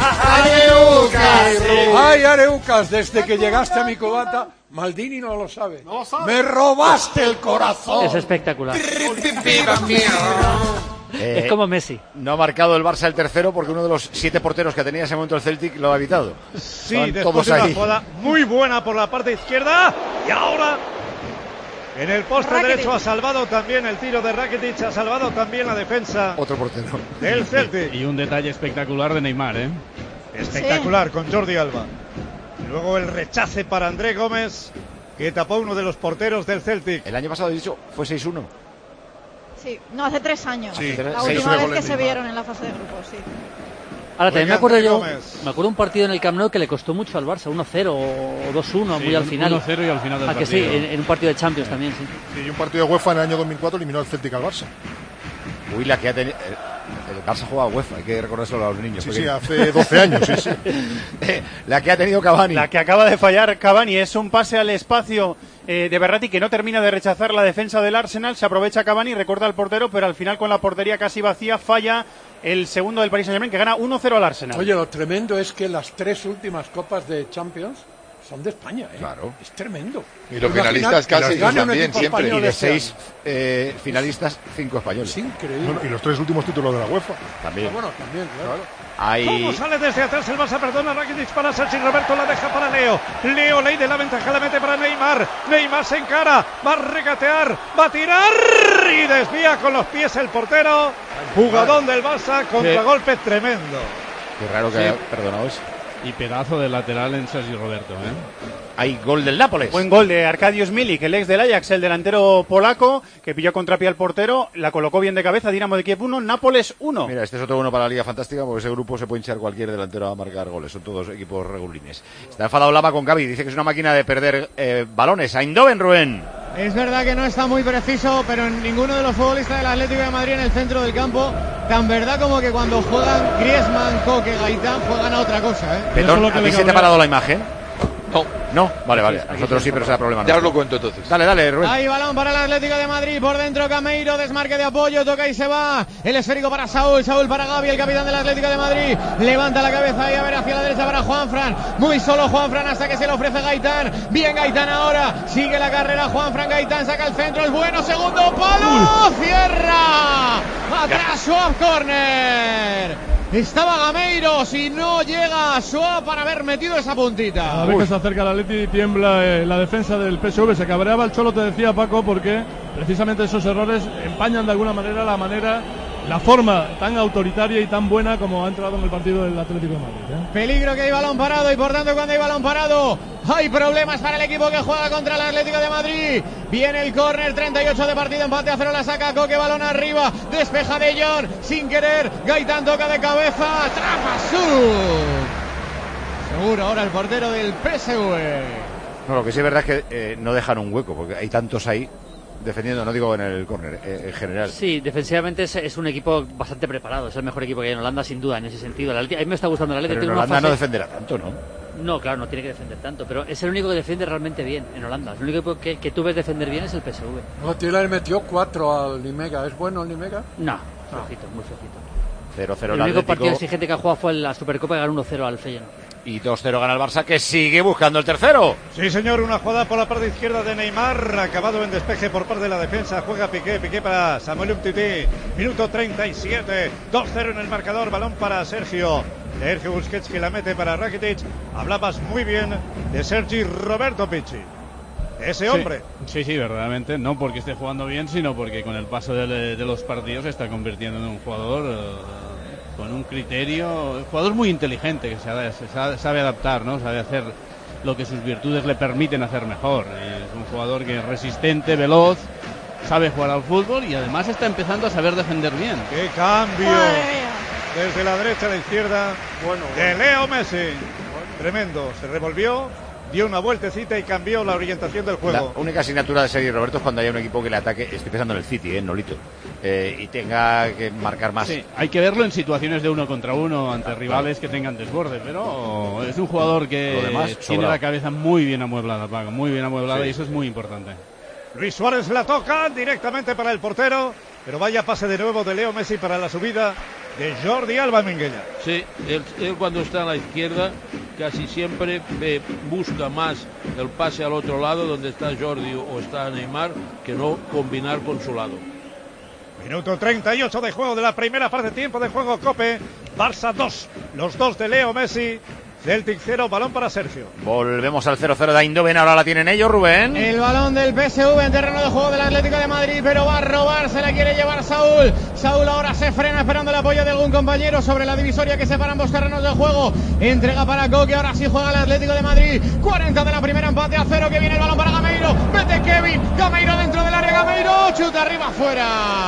¡Areucas! ¡Ay, Areucas! Desde que llegaste a mi cubata, Maldini no lo sabe. ¡Me robaste el corazón! Es espectacular. ¡Viva mi ron! Es como Messi. No ha marcado el Barça el tercero porque uno de los 7 porteros que tenía en ese momento el Celtic lo ha evitado. Sí, Estaban después todos de una ahí. jugada muy buena por la parte izquierda. Y ahora, en el poste Rakitic. derecho ha salvado también el tiro de Rakitic, ha salvado también la defensa Otro portero. del Celtic. Y un detalle espectacular de Neymar, ¿eh? Espectacular con Jordi Alba. Y luego el rechace para André Gómez, que tapó uno de los porteros del Celtic. El año pasado, he dicho, fue 6-1. Sí, no, hace 3 años. Sí, La seis última vez goles que se Neymar. vieron en la fase de grupos, sí. Ahora también me Juega acuerdo André yo, Gómez. me acuerdo un partido en el Camp Nou que le costó mucho al Barça, 1-0 o 2-1 muy al final. 1-0 y al final del que sí, partido. en un partido de Champions también, sí. Sí, y un partido de UEFA en el año 2004 eliminó al Celtic al Barça. Uy, la que ha tenido. El Barça juega a UEFA, hay que recordárselo a los niños. Sí, pequeños. hace 12 años, sí. La que ha tenido Cavani. La que acaba de fallar Cavani es un pase al espacio de Berratti que no termina de rechazar la defensa del Arsenal. Se aprovecha Cavani, recorta al portero, pero al final con la portería casi vacía falla el segundo del Paris Saint-Germain que gana 1-0 al Arsenal. Oye, lo tremendo es que las 3 últimas copas de Champions son de España, ¿eh? Claro. Es tremendo. Y los finalistas casi gana un también, equipo siempre. español Y de este 6 año. finalistas, 5 españoles. Es increíble. Bueno, y los 3 últimos títulos de la UEFA. También. Ah, bueno, también, claro. Hay... ¿Cómo sale desde atrás el Barça? Perdona, Rakitic para Sergi Roberto, la deja para Leo. Leo ley de la ventaja, la mete para Neymar. Neymar se encara, va a regatear, va a tirar y desvía con los pies el portero. Jugadón del Barça, contragolpe tremendo. Qué raro que Sí. haya perdonado eso. Y pedazo de lateral en Sergi Roberto, ¿eh? Hay gol del Nápoles. Buen gol de Arkadiusz Milik, el ex del Ajax, el delantero polaco, que pilló contrapié al portero, la colocó bien de cabeza, Dinamo de Kiev 1, Nápoles 1. Mira, este es otro bueno para la Liga Fantástica porque ese grupo se puede hinchar cualquier delantero a marcar goles. Son todos equipos regulines. Está enfadado Lama con Gavi. Dice que es una máquina de perder balones. Eindhoven, Rubén. Es verdad que no está muy preciso, pero ninguno de los futbolistas del Atlético de Madrid en el centro del campo, tan verdad como que cuando juegan Griezmann, Coque, Gaitán, juegan a otra cosa, ¿eh? Petón, ¿a ti se te ha parado la imagen? No. No, vale, vale. A nosotros sí, pero será problema. Ya os nuestro. lo cuento entonces. Dale, dale, Rubén. Hay balón para el Atlético de Madrid, por dentro Cameiro, desmarque de apoyo, toca y se va. El esférico para Saúl, Saúl para Gavi, el capitán del Atlético de Madrid. Levanta la cabeza y a ver hacia la derecha para Juanfran. Muy solo Juanfran hasta que se le ofrece Gaitán. Bien Gaitán ahora, sigue la carrera Juanfran, Gaitán saca el centro, el bueno, segundo palo, cierra. Atrás Schwab, córner. Estaba Gameiro, si no llega Schwab para haber metido esa puntita. A ver que se acerca el Atleti y tiembla la defensa del PSV. Se cabreaba el Cholo, te decía Paco, porque precisamente esos errores empañan de alguna manera la forma tan autoritaria y tan buena como ha entrado en el partido del Atlético de Madrid, ¿eh? Peligro que hay balón parado y por tanto cuando hay balón parado hay problemas para el equipo que juega contra el Atlético de Madrid. Viene el córner, 38 de partido, empate a 0, la saca Coque, balón arriba, despeja de Jong, sin querer, Gaitán toca de cabeza, Trapasú. Seguro ahora el portero del PSV. No, lo que sí es verdad es que no dejan un hueco, porque hay tantos ahí defendiendo, no digo en el córner, en general. Sí, defensivamente es un equipo bastante preparado, es el mejor equipo que hay en Holanda, sin duda, en ese sentido. A mí me está gustando el Atlético. Pero en Holanda no defenderá tanto, ¿no? No, claro, no tiene que defender tanto, pero es el único que defiende realmente bien en Holanda. El único equipo que tú ves defender bien es el PSV. No, Tiller metió 4 al Nimega. ¿Es bueno el Nimega? No, flojito, muy flojito. 0-0 el único partido exigente que ha jugado fue en la Supercopa y ganó 1-0 al Feyenoord. Y 2-0 gana el Barça, que sigue buscando el tercero. Sí, señor, una jugada por la parte izquierda de Neymar, acabado en despeje por parte de la defensa. Juega Piqué para Samuel Umtiti. Minuto 37, 2-0 en el marcador. Balón para Sergio Busquets, que la mete para Rakitic. Hablabas muy bien de Sergi Roberto Pichi. Ese hombre. Sí, verdaderamente. No porque esté jugando bien, sino porque con el paso de los partidos se está convirtiendo en un jugador con un criterio, un jugador muy inteligente, que sabe adaptar, ¿no? Sabe hacer lo que sus virtudes le permiten hacer mejor. Es un jugador que es resistente, veloz, sabe jugar al fútbol y además está empezando a saber defender bien. ¡Qué cambio! Desde la derecha a la izquierda de Leo Messi. Tremendo, se revolvió, dio una vueltecita y cambió la orientación del juego. La única asignatura de Sergi Roberto es cuando haya un equipo que le ataque, estoy pensando en el City, Nolito, y tenga que marcar más. Sí, hay que verlo en situaciones de 1 contra 1 ante rivales que tengan desborde, pero es un jugador que tiene la cabeza muy bien amueblada, Paco, muy bien amueblada, y eso es muy importante. Luis Suárez la toca directamente para el portero, pero vaya pase de nuevo de Leo Messi para la subida de Jordi Alba, Minguella. Sí, él cuando está a la izquierda casi siempre busca más el pase al otro lado donde está Jordi o está Neymar, que no combinar con su lado. Minuto 38 de juego de la primera parte, tiempo de juego Cope. Barça 2, los 2 de Leo Messi. Celtic 0, balón para Sergio. Volvemos al 0-0 de Eindhoven, ahora la tienen ellos, Rubén. El balón del PSV en terreno de juego del Atlético de Madrid, pero va a robar, se la quiere llevar Saúl. Saúl ahora se frena esperando el apoyo de algún compañero sobre la divisoria que separa ambos terrenos de juego. Entrega para Coque, ahora sí juega el Atlético de Madrid. 40 de la primera, empate a 0, que viene el balón para Gameiro. Vete Kevin, Gameiro dentro del área, Gameiro, chuta arriba afuera.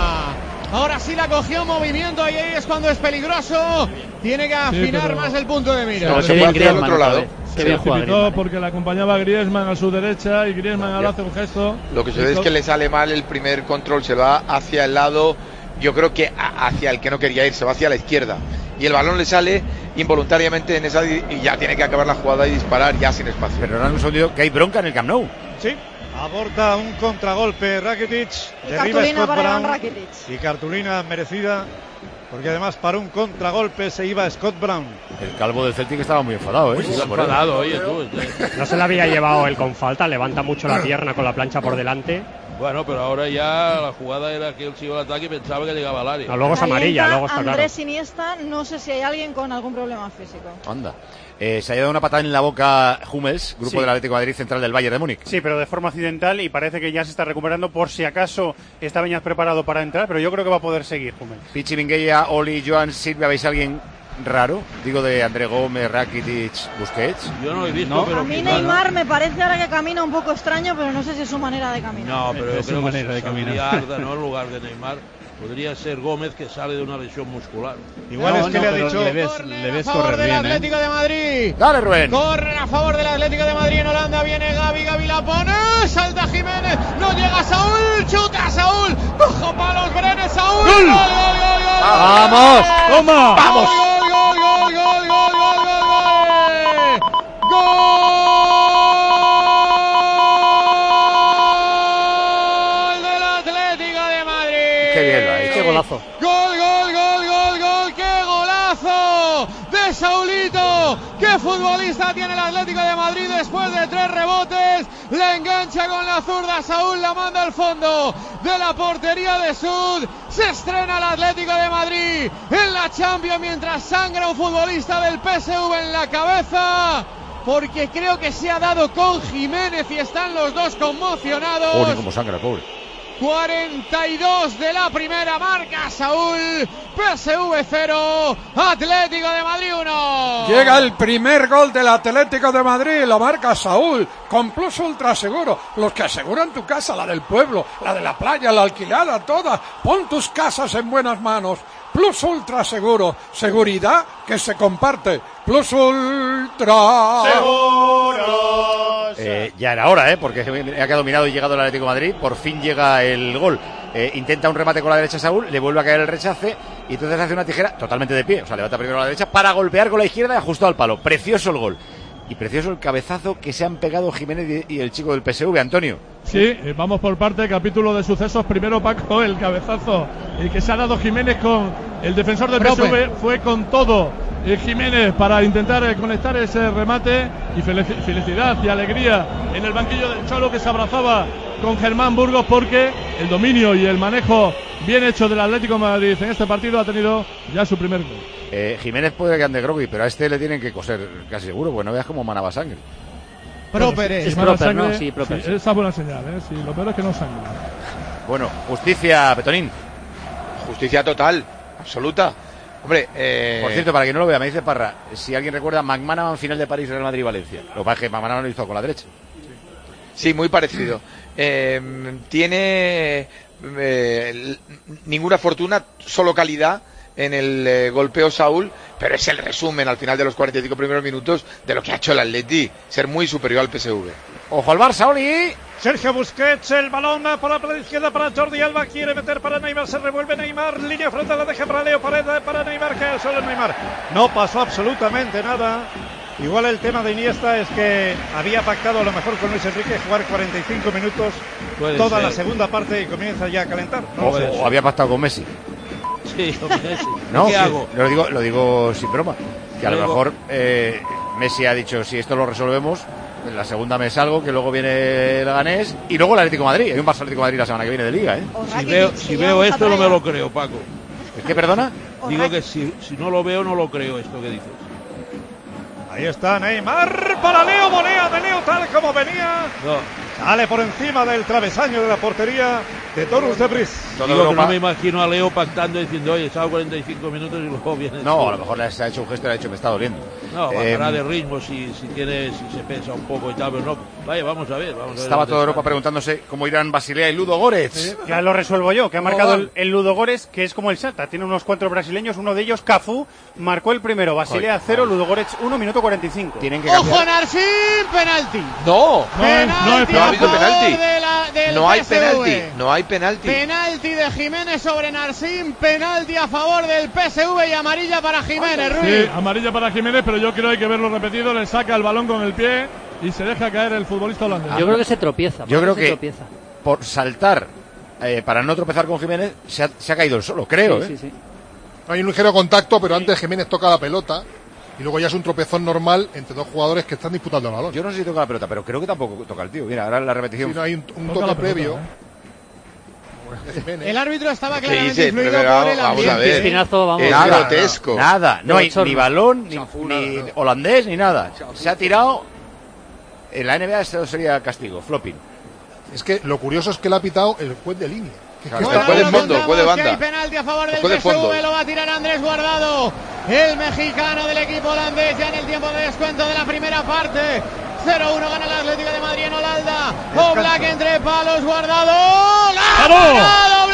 Ahora sí la cogió, movimiento, y ahí es cuando es peligroso. Tiene que afinar más el punto de mira. No, se puede hacia el otro lado. Se precipitó porque le acompañaba Griezmann a su derecha y Griezmann ahora hace un gesto. Lo que sucede es que le sale mal el primer control, se va hacia el lado, yo creo que hacia el que no quería ir, se va hacia la izquierda. Y el balón le sale involuntariamente en esa y ya tiene que acabar la jugada y disparar ya sin espacio. Pero ahora un sonido que hay bronca en el Camp Nou. Sí. Aborta un contragolpe Rakitic, cartulina para Iván Rakitic. Y cartulina merecida, porque además para un contragolpe se iba Scott Brown. El calvo del Celtic estaba muy enfadado, Muy enfadado, oye tú. No se le había llevado él con falta, levanta mucho la pierna con la plancha por delante. Bueno, pero ahora ya la jugada era que él se iba al ataque y pensaba que llegaba al área. No, luego es amarilla, luego está claro. Andrés Iniesta, no sé si hay alguien con algún problema físico. Anda. Se ha dado una patada en la boca Hummels, grupo del Atlético de Madrid, central del Bayern de Múnich. Sí, pero de forma accidental y parece que ya se está recuperando por si acaso está Beñat preparado para entrar, pero yo creo que va a poder seguir Hummels. Pichi, Minguella, Oli, Joan, Silvia, ¿veis a alguien raro? Digo de André Gómez, Rakitic, Busquets. Yo no lo he visto, pero a mí Neymar me parece ahora que camina un poco extraño, pero no sé si es su manera de caminar. No, pero es su manera de caminar. Arda, ¿no? En lugar de Neymar podría ser Gómez, que sale de una lesión muscular. Igual es que le ha dicho. Le ves correr bien, Atlético de Madrid. Dale, Rubén. Corren a favor del Atlético de Madrid en Holanda. Viene Gavi la pone. Salta Jiménez. No llega Saúl. Chuta Saúl. Bajo palos Brenes. Saúl. ¡Gol! ¡Gol! ¡Vamos! ¿Cómo? ¡Vamos! ¡Gol! ¡Qué golazo de Saulito! ¡Qué futbolista tiene el Atlético de Madrid después de 3 rebotes! La engancha con la zurda, Saúl la manda al fondo de la portería de Sud. Se estrena el Atlético de Madrid en la Champions mientras sangra un futbolista del PSV en la cabeza, porque creo que se ha dado con Jiménez y están los dos conmocionados. Pobre como sangra, pobre. 42 de la primera, marca Saúl. PSV 0, Atlético de Madrid 1. Llega el primer gol del Atlético de Madrid, lo marca Saúl, con Plus Ultra Seguro. Los que aseguran tu casa, la del pueblo, la de la playa, la alquilada, todas. Pon tus casas en buenas manos. Plus Ultra Seguro, seguridad que se comparte. Plus Ultra Seguros. Ya era hora, porque ha quedado dominado y llegado el Atlético de Madrid. Por fin llega el gol. Intenta un remate con la derecha Saúl, le vuelve a caer el rechace y entonces hace una tijera totalmente de pie. O sea, levanta primero a la derecha para golpear con la izquierda y ajustado al palo. Precioso el gol. Y precioso el cabezazo que se han pegado Jiménez y el chico del PSV, Antonio. Sí, vamos por parte, capítulo de sucesos. Primero, Paco, el cabezazo, el que se ha dado Jiménez con el defensor del PSV, fue con todo Jiménez para intentar conectar ese remate, y felicidad y alegría en el banquillo del Cholo, que se abrazaba con Germán Burgos, porque el dominio y el manejo bien hecho del Atlético de Madrid en este partido ha tenido ya su primer gol. Jiménez puede que ande grogui, pero a este le tienen que coser casi seguro, porque no veas cómo manaba sangre. Proper es Proper, ¿no? Sí, Proper. Sí, esa es buena señal, ¿eh? Sí, lo peor es que no sangra. Bueno, justicia, Petonín. Justicia total, absoluta. Hombre, por cierto, para quien no lo vea, me dice Parra, si alguien recuerda McManaman final de París, Real Madrid, Valencia. Lo que pasa es que McManaman lo hizo con la derecha. Sí, muy parecido. Tiene ninguna fortuna, solo calidad en el golpeo Saúl, pero es el resumen al final de los 45 primeros minutos de lo que ha hecho el Atleti, ser muy superior al PSV. Ojo al Barça, Oli. Sergio Busquets, el balón por la izquierda para Jordi Alba, quiere meter para Neymar, se revuelve Neymar, línea frontal, la deja para Leo Paredes, para Neymar, que solo Neymar. No pasó absolutamente nada. Igual el tema de Iniesta es que había pactado a lo mejor con Luis Enrique jugar 45 minutos toda la segunda parte y comienza ya a calentar. ¿No? O había pactado con Messi. Sí, con Messi. No, ¿Qué hago? Lo digo sin broma. Que a lo mejor Messi ha dicho, si esto lo resolvemos, en la segunda me salgo, que luego viene el Leganés y luego el Atlético de Madrid. Hay un Barça Atlético de Madrid la semana que viene de Liga, ¿eh? Si veo esto no me lo creo, Paco. ¿Es que perdona? Digo que si no lo veo no lo creo esto que dices. Ahí está Neymar para Leo, volea de Leo tal como venía. No. Sale por encima del travesaño de la portería de Torres de Bris. Digo que no me imagino a Leo pactando diciendo, oye, estaba 45 minutos y luego viene. No, a lo mejor le ha hecho un gesto y le ha dicho, me está doliendo. No, bajará de ritmo si se pensa un poco y tal, pero no. Vaya, vamos a ver. Estaba toda Europa preguntándose cómo irán Basilea y Ludo Goretz. Ya lo resuelvo yo, que ha marcado el Ludo Goretz, que es como el Celta. Tiene unos cuatro brasileños, uno de ellos, Cafú, marcó el primero. Basilea 0, Ludo Goretz 1, minuto 45. Tienen que ¡Ojo, Narcín! ¡Penalti! ¡No! ¡Penalti! No ha habido penalti. No hay penalti. No hay penalti. Penalti de Jiménez sobre Narcín. Penalti a favor del PSV y amarilla para Jiménez, Ruiz. Sí, amarilla para Jiménez, pero yo creo que hay que verlo repetido. Le saca el balón con el pie y se deja caer el futbolista holandés. Yo creo que se tropieza. Yo creo que por saltar, para no tropezar con Jiménez, se ha caído el solo, creo. Sí. Hay un ligero contacto, pero antes Jiménez toca la pelota. Y luego ya es un tropezón normal entre dos jugadores que están disputando el balón. Yo no sé si toca la pelota, pero creo que tampoco toca el tío. Mira, ahora la repetición. Sí, no, hay un toque previo. El árbitro estaba claramente influido por el vamos a ver. Es grotesco. Nada, no hay ni balón, ni holandés, ni nada. Se ha tirado. En la NBA esto sería castigo, flopping. Es que lo curioso es que le ha pitado el juez de línea. El juez de fondo, el juez de banda. Hay penalti a favor del PSV, lo va a tirar Andrés Guardado, el mexicano del equipo holandés, ya en el tiempo de descuento de la primera parte. 0-1 gana el Atlético de Madrid en Holanda. Oblak entre palos, Guardado. ¡La ha parado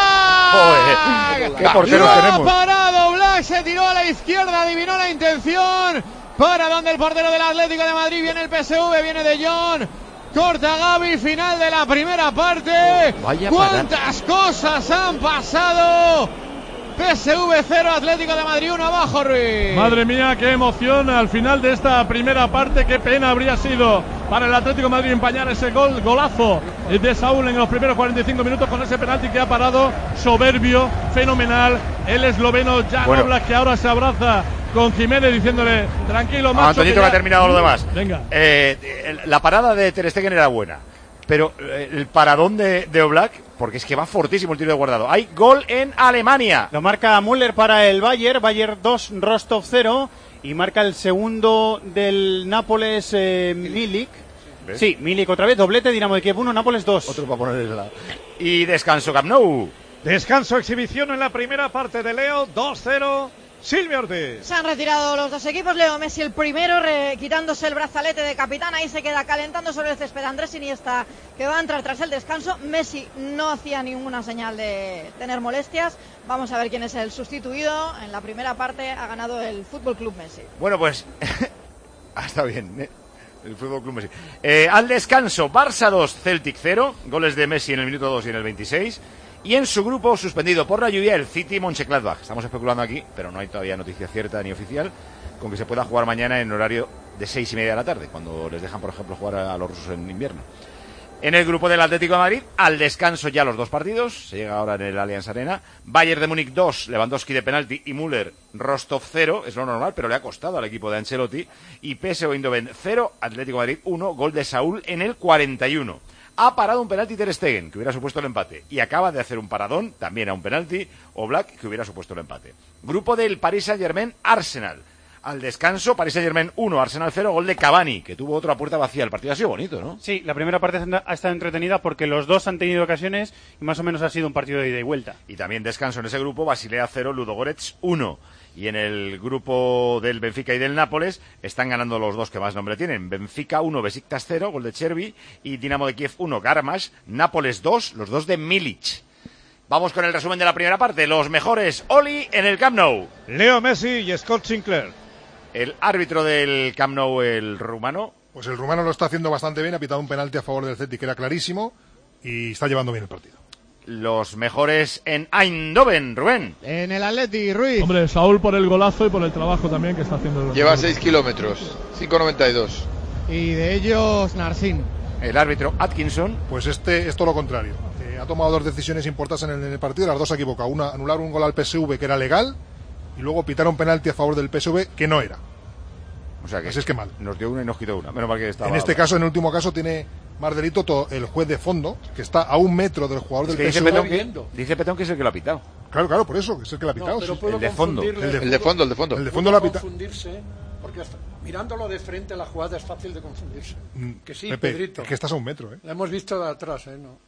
Oblak! ¡Qué porteros tenemos! ¡La ha parado Oblak! Se tiró a la izquierda, adivinó la intención. Para donde el portero del Atlético de Madrid, viene el PSV, viene De Jong. Corta Gavi, final de la primera parte. ¿Cuántas cosas han pasado? PSV 0, Atlético de Madrid 1 abajo, Ruiz. Madre mía, qué emoción al final de esta primera parte. Qué pena habría sido para el Atlético de Madrid empañar ese golazo de Saúl en los primeros 45 minutos con ese penalti que ha parado soberbio, fenomenal. El esloveno Jan Oblak, que ahora se abraza con Jiménez diciéndole, tranquilo, macho. Antoñito que ha terminado lo demás. Venga. La parada de Ter Stegen era buena, pero el paradón de Oblak, porque es que va fortísimo el tiro de Guardado. Hay gol en Alemania. Lo marca Müller para el Bayern 2, Rostov 0, y marca el segundo del Nápoles, Milik. ¿Ves? Sí, Milik otra vez, doblete, Dinamo de Kiev 1, Nápoles 2. Otro para poner el lado. Y descanso Camp Nou. Descanso, exhibición en la primera parte de Leo, 2-0. Silvia Ortiz. Se han retirado los dos equipos. Leo Messi el primero, quitándose el brazalete de capitán. Ahí se queda calentando sobre el césped Andrés Iniesta, que va a entrar tras el descanso. Messi no hacía ninguna señal de tener molestias. Vamos a ver quién es el sustituido. En la primera parte ha ganado el Fútbol Club Messi. Bueno, pues está bien, el Fútbol Club Messi. Al descanso, Barça 2, Celtic 0. Goles de Messi en el minuto 2 y en el 26. Y en su grupo, suspendido por la lluvia, el City Mönchengladbach. Estamos especulando aquí, pero no hay todavía noticia cierta ni oficial, con que se pueda jugar mañana en horario de 6:30 de la tarde, cuando les dejan, por ejemplo, jugar a los rusos en invierno. En el grupo del Atlético de Madrid, al descanso ya los 2 partidos, se llega ahora en el Allianz Arena. Bayern de Múnich 2, Lewandowski de penalti y Müller, Rostov 0, es lo normal, pero le ha costado al equipo de Ancelotti. Y PSV Eindhoven 0, Atlético de Madrid 1, gol de Saúl en el 41. Ha parado un penalti Ter Stegen, que hubiera supuesto el empate. Y acaba de hacer un paradón, también a un penalti, Oblak, que hubiera supuesto el empate. Grupo del Paris Saint-Germain-Arsenal. Al descanso, Paris Saint-Germain 1, Arsenal 0, gol de Cavani, que tuvo otra puerta vacía. El partido ha sido bonito, ¿no? Sí, la primera parte ha estado entretenida porque los dos han tenido ocasiones y más o menos ha sido un partido de ida y vuelta. Y también descanso en ese grupo, Basilea 0, Ludogorets 1. Y en el grupo del Benfica y del Nápoles están ganando los dos que más nombre tienen. Benfica 1, Besiktas 0, gol de Chervi. Y Dinamo de Kiev 1, Garmash. Nápoles 2, los dos de Milic. Vamos con el resumen de la primera parte. Los mejores, Oli en el Camp Nou. Leo Messi y Scott Sinclair. El árbitro del Camp Nou, el rumano. Pues el rumano lo está haciendo bastante bien, ha pitado un penalti a favor del Celtic que era clarísimo y está llevando bien el partido. Los mejores en Eindhoven, Rubén. En el Atleti, Ruiz. Hombre, Saúl por el golazo y por el trabajo también que está haciendo. Lleva 6 kilómetros, 5,92. Y de ellos, Narcín. El árbitro Atkinson. Pues es todo lo contrario. Ha tomado 2 decisiones importantes en el partido, las dos se ha equivocado. Una, anular un gol al PSV que era legal y luego pitar un penalti a favor del PSV que no era. O sea que, así es que mal. Nos dio una y nos quitó una. Menos mal que estaba. En este caso, en el último caso, tiene más delito el juez de fondo, que está a 1 metro del jugador del PSV. Dice Petón que es el que lo ha pitado. Claro, por eso, que es el que lo ha pitado. No, sí. El de fondo. El de fondo. El de fondo lo ha pitado. Confundirse, porque mirándolo de frente la jugada es fácil de confundirse. Que sí, Pepe, Pedrito. es que estás a 1 metro, ¿eh? La hemos visto de atrás, ¿eh? No.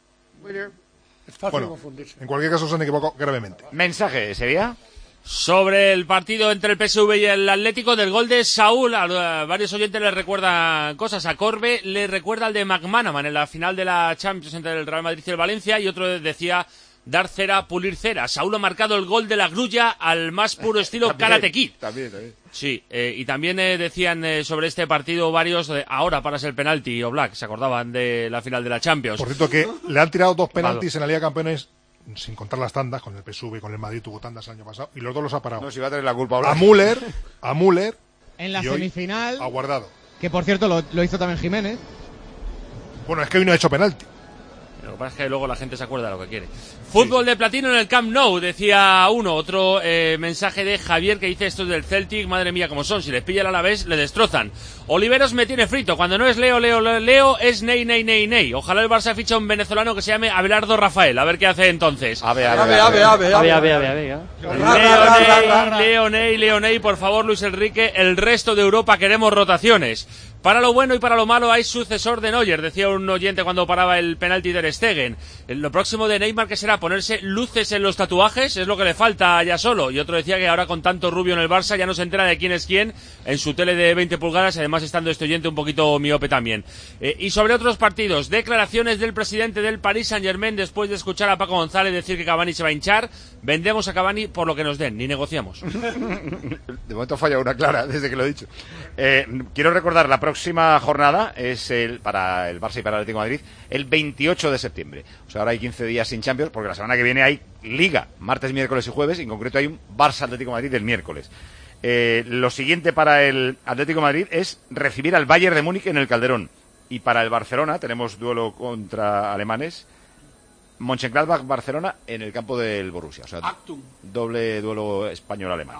Es fácil de confundirse. En cualquier caso se han equivocado gravemente. Mensaje, ¿sería? Sobre el partido entre el PSV y el Atlético, del gol de Saúl, a varios oyentes les recuerdan cosas. A Corbe le recuerda al de McManaman en la final de la Champions entre el Real Madrid y el Valencia, y otro decía dar cera, pulir cera. Saúl ha marcado el gol de la grulla al más puro estilo Karate Kid. También. Sí, y también decían sobre este partido varios, ahora paras el penalti, Oblak, se acordaban de la final de la Champions. Por cierto que le han tirado 2 penaltis en la Liga de Campeones, sin contar las tandas, con el PSV y con el Madrid tuvo tandas el año pasado, y los dos los ha parado. No, si va a tener la culpa ahora. A Müller. En la semifinal. Ha guardado. Que por cierto lo hizo también Jiménez. Bueno, es que hoy no ha hecho penalti. Lo que pasa es que luego la gente se acuerda de lo que quiere. Fútbol de platino en el Camp Nou, decía uno. Otro mensaje de Javier que dice: estos del Celtic, madre mía como son, si les pilla el Alavés le destrozan. Oliveros me tiene frito, cuando no es Leo es Ney. Ojalá el Barça ficha un venezolano que se llame Abelardo Rafael, a ver qué hace entonces. Leo Ney, por favor, Luis Enrique, el resto de Europa queremos rotaciones. Para lo bueno y para lo malo hay sucesor de Neuer, decía un oyente cuando paraba el penalti de Ter Stegen. Lo próximo de Neymar, que será ponerse luces en los tatuajes, es lo que le falta ya solo. Y otro decía que ahora con tanto rubio en el Barça ya no se entera de quién es quién en su tele de 20 pulgadas, además estando este oyente un poquito miope también. Y sobre otros partidos, declaraciones del presidente del Paris Saint-Germain después de escuchar a Paco González decir que Cavani se va a hinchar. Vendemos a Cavani por lo que nos den, ni negociamos. De momento falla una clara, desde que lo he dicho. Quiero recordar, la próxima jornada es para el Barça y para el Atlético de Madrid el 28 de septiembre. O sea, ahora hay 15 días sin Champions, porque la semana que viene hay Liga, martes, miércoles y jueves, y en concreto hay un Barça-Atlético de Madrid el miércoles. Lo siguiente para el Atlético de Madrid es recibir al Bayern de Múnich en el Calderón. Y para el Barcelona tenemos duelo contra alemanes, Mönchengladbach-Barcelona en el campo del Borussia. O sea, doble duelo español-alemán.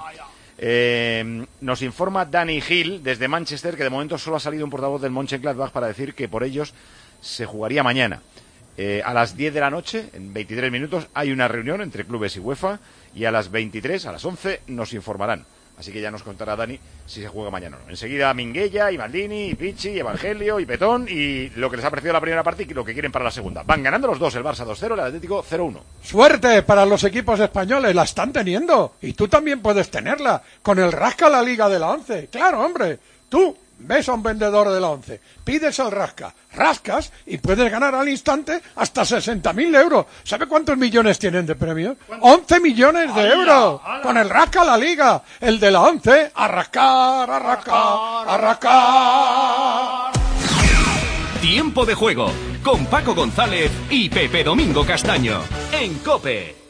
Nos informa Dani Gil desde Manchester que de momento solo ha salido un portavoz del Mönchengladbach para decir que por ellos se jugaría mañana. A las 10 de la noche, en 23 minutos, hay una reunión entre clubes y UEFA, y a las 23, a las 11, nos informarán. Así que ya nos contará Dani si se juega mañana o no. Enseguida Minguella, y Maldini, y Pichi, y Evangelio, y Petón, y lo que les ha parecido la primera parte y lo que quieren para la segunda. Van ganando los dos, el Barça 2-0, el Atlético 0-1. Suerte para los equipos españoles, la están teniendo. Y tú también puedes tenerla, con el Rasca la Liga de la 11. Claro, hombre, tú ves a un vendedor de la 11, pides el Rasca, rascas y puedes ganar al instante hasta 60.000 euros. ¿Sabe cuántos millones tienen de premio? 11 millones de euros. Con el Rasca la Liga, el de la 11, a rascar, a rascar, a rascar. Tiempo de juego con Paco González y Pepe Domingo Castaño en COPE.